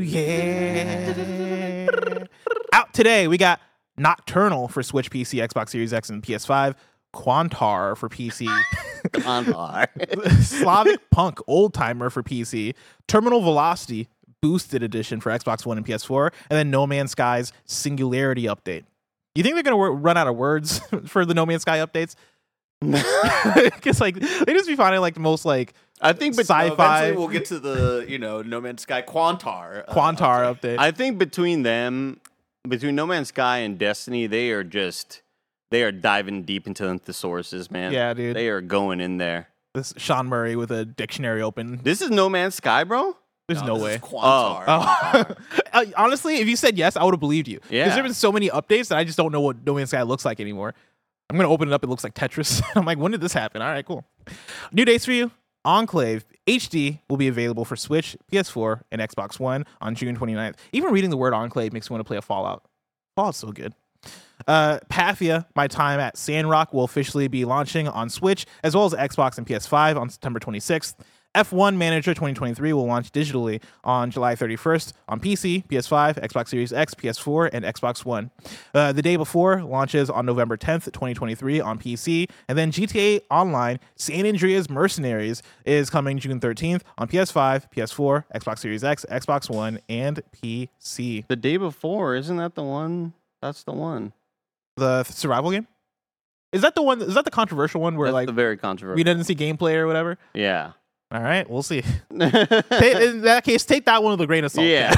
yeah. Out today, we got Nocturnal for Switch, P C, Xbox Series X, and P S five. Quantar for P C. Come on, Bar. Slavic Punk Old Timer for P C. Terminal Velocity Boosted Edition for Xbox One and P S four. And then No Man's Sky's Singularity Update. You think they're going to run out of words for the No Man's Sky updates? Because like they just be finding like the most like I think, but sci-fi Eventually, we'll get to the you know No Man's Sky Quantar. uh, Quantar update. I think between them, between No Man's Sky and Destiny, they are just they are diving deep into the sources, man. Yeah, dude. They are going in there. This Sean Murray with a dictionary open. This is No Man's Sky, bro. There's no, this way. is Quantar. Oh. Uh, honestly, if you said yes, I would have believed you. Yeah. Because there's been so many updates that I just don't know what No Man's Sky looks like anymore. I'm going to open it up. It looks like Tetris. I'm like, when did this happen? All right, cool. New dates for you. Enclave H D will be available for Switch, P S four, and Xbox One on June twenty-ninth. Even reading the word Enclave makes me want to play a Fallout. Fallout's so good. Uh, Pathia, My Time at Sandrock, will officially be launching on Switch, as well as Xbox and P S five on September twenty-sixth. F one Manager twenty twenty-three will launch digitally on July thirty-first on P C, P S five, Xbox Series X, P S four, and Xbox One. Uh, the day before launches on November tenth, twenty twenty-three on P C, and then G T A Online San Andreas Mercenaries is coming June thirteenth on P S five, P S four, Xbox Series X, Xbox One, and P C. The day before, isn't that the one? That's the one. The survival game? Is that the one? Is that the controversial one where That's like the very we controversial. didn't see gameplay or whatever? Yeah. All right, we'll see. Ta- in that case, take that one with a grain of salt. Yeah.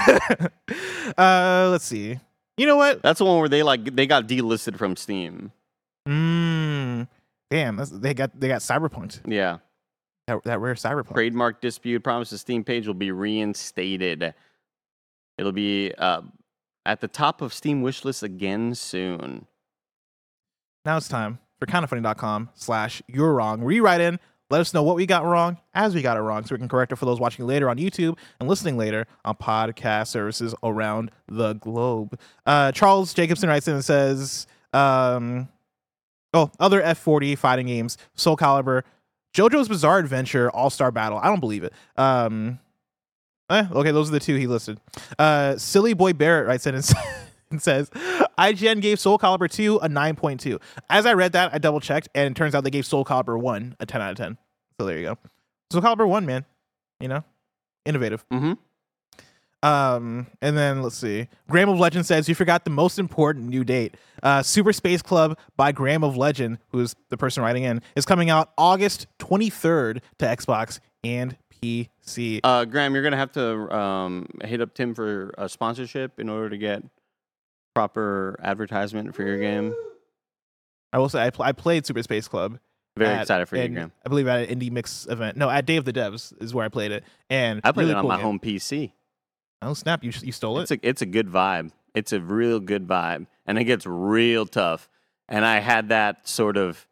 uh, let's see. You know what? That's the one where they like they got delisted from Steam. Mm, damn, that's, they got they got Cyberpunk. Yeah. That, that rare Cyberpunk. Trademark dispute promises Steam page will be reinstated. It'll be uh, at the top of Steam wishlist again soon. Now it's time for kindoffunny.com slash you're wrong. Where you write in, Let us know what we got wrong as we got it wrong so we can correct it for those watching later on YouTube and listening later on podcast services around the globe. Uh, Charles Jacobson writes in and says, um, oh, other F forty fighting games, Soul Calibur, JoJo's Bizarre Adventure, All-Star Battle. I don't believe it. Um, eh, okay, those are the two he listed. Uh, Silly Boy Barrett writes in and says, and says, I G N gave Soul Calibur two a nine point two. As I read that, I double checked, and it turns out they gave Soul Calibur one a ten out of ten. So there you go. Soul Calibur one, man. You know? Innovative. Mm-hmm. Um, and then let's see. Graham of Legend says, you forgot the most important new date. Uh, Super Space Club by Graham of Legend, who's the person writing in, is coming out August twenty-third to Xbox and P C. Uh, Graham, you're going to have to um, hit up Tim for a sponsorship in order to get proper advertisement for your game. I will say I, pl- I played Super Space Club. Very at, excited for you, and Graham. I believe at an Indie Mix event. No, at Day of the Devs is where I played it. And I played really it on cool my game. home P C. Oh snap! You you stole it. It's a it's a good vibe. It's a real good vibe, and it gets real tough. And I had that sort of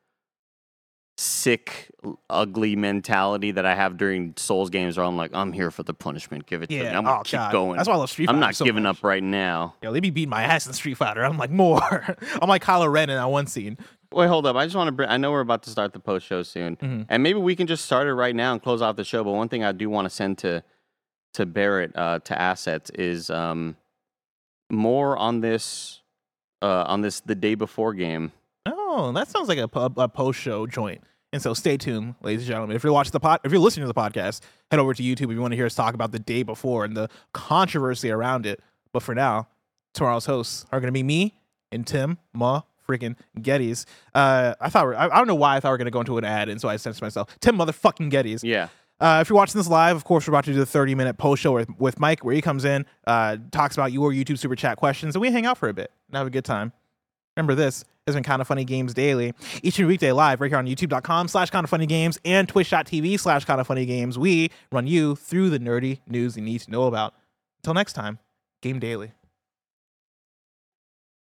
sick, ugly mentality that I have during Souls games, where I'm like, I'm here for the punishment. Give it to Yeah. me. I'm gonna Oh, keep God. going. That's why I love Street I'm Fighter not so giving much. up right now. Yo, they be beating my ass in Street Fighter. I'm like more. I'm like Kylo Ren in that one scene. Wait, hold up. I just want to. Bring, I know we're about to start the post show soon, Mm-hmm. and maybe we can just start it right now and close out the show. But one thing I do want to send to to Barrett uh, to Assets is um, more on this uh, on this the day before game. Oh, that sounds like a, a, a post show joint. And so stay tuned, ladies and gentlemen. If you're watching the pod, if you're listening to the podcast, head over to YouTube if you want to hear us talk about the day before and the controversy around it. But for now, tomorrow's hosts are going to be me and Tim Ma freaking Geddes. Uh, I thought we're, I, I don't know why I thought we were going to go into an ad, and so I said to myself, Tim motherfucking Geddes. Yeah. Uh, if you're watching this live, of course, we're about to do the thirty minute post show with, with Mike, where he comes in, uh, talks about your YouTube super chat questions, and we hang out for a bit and have a good time. Remember, this has been Kind of Funny Games Daily, each and weekday live right here on youtube.com slash Kind of Funny Games and twitch.tv slash Kind of Funny Games. We run you through the nerdy news you need to know about. Until next time, Game Daily.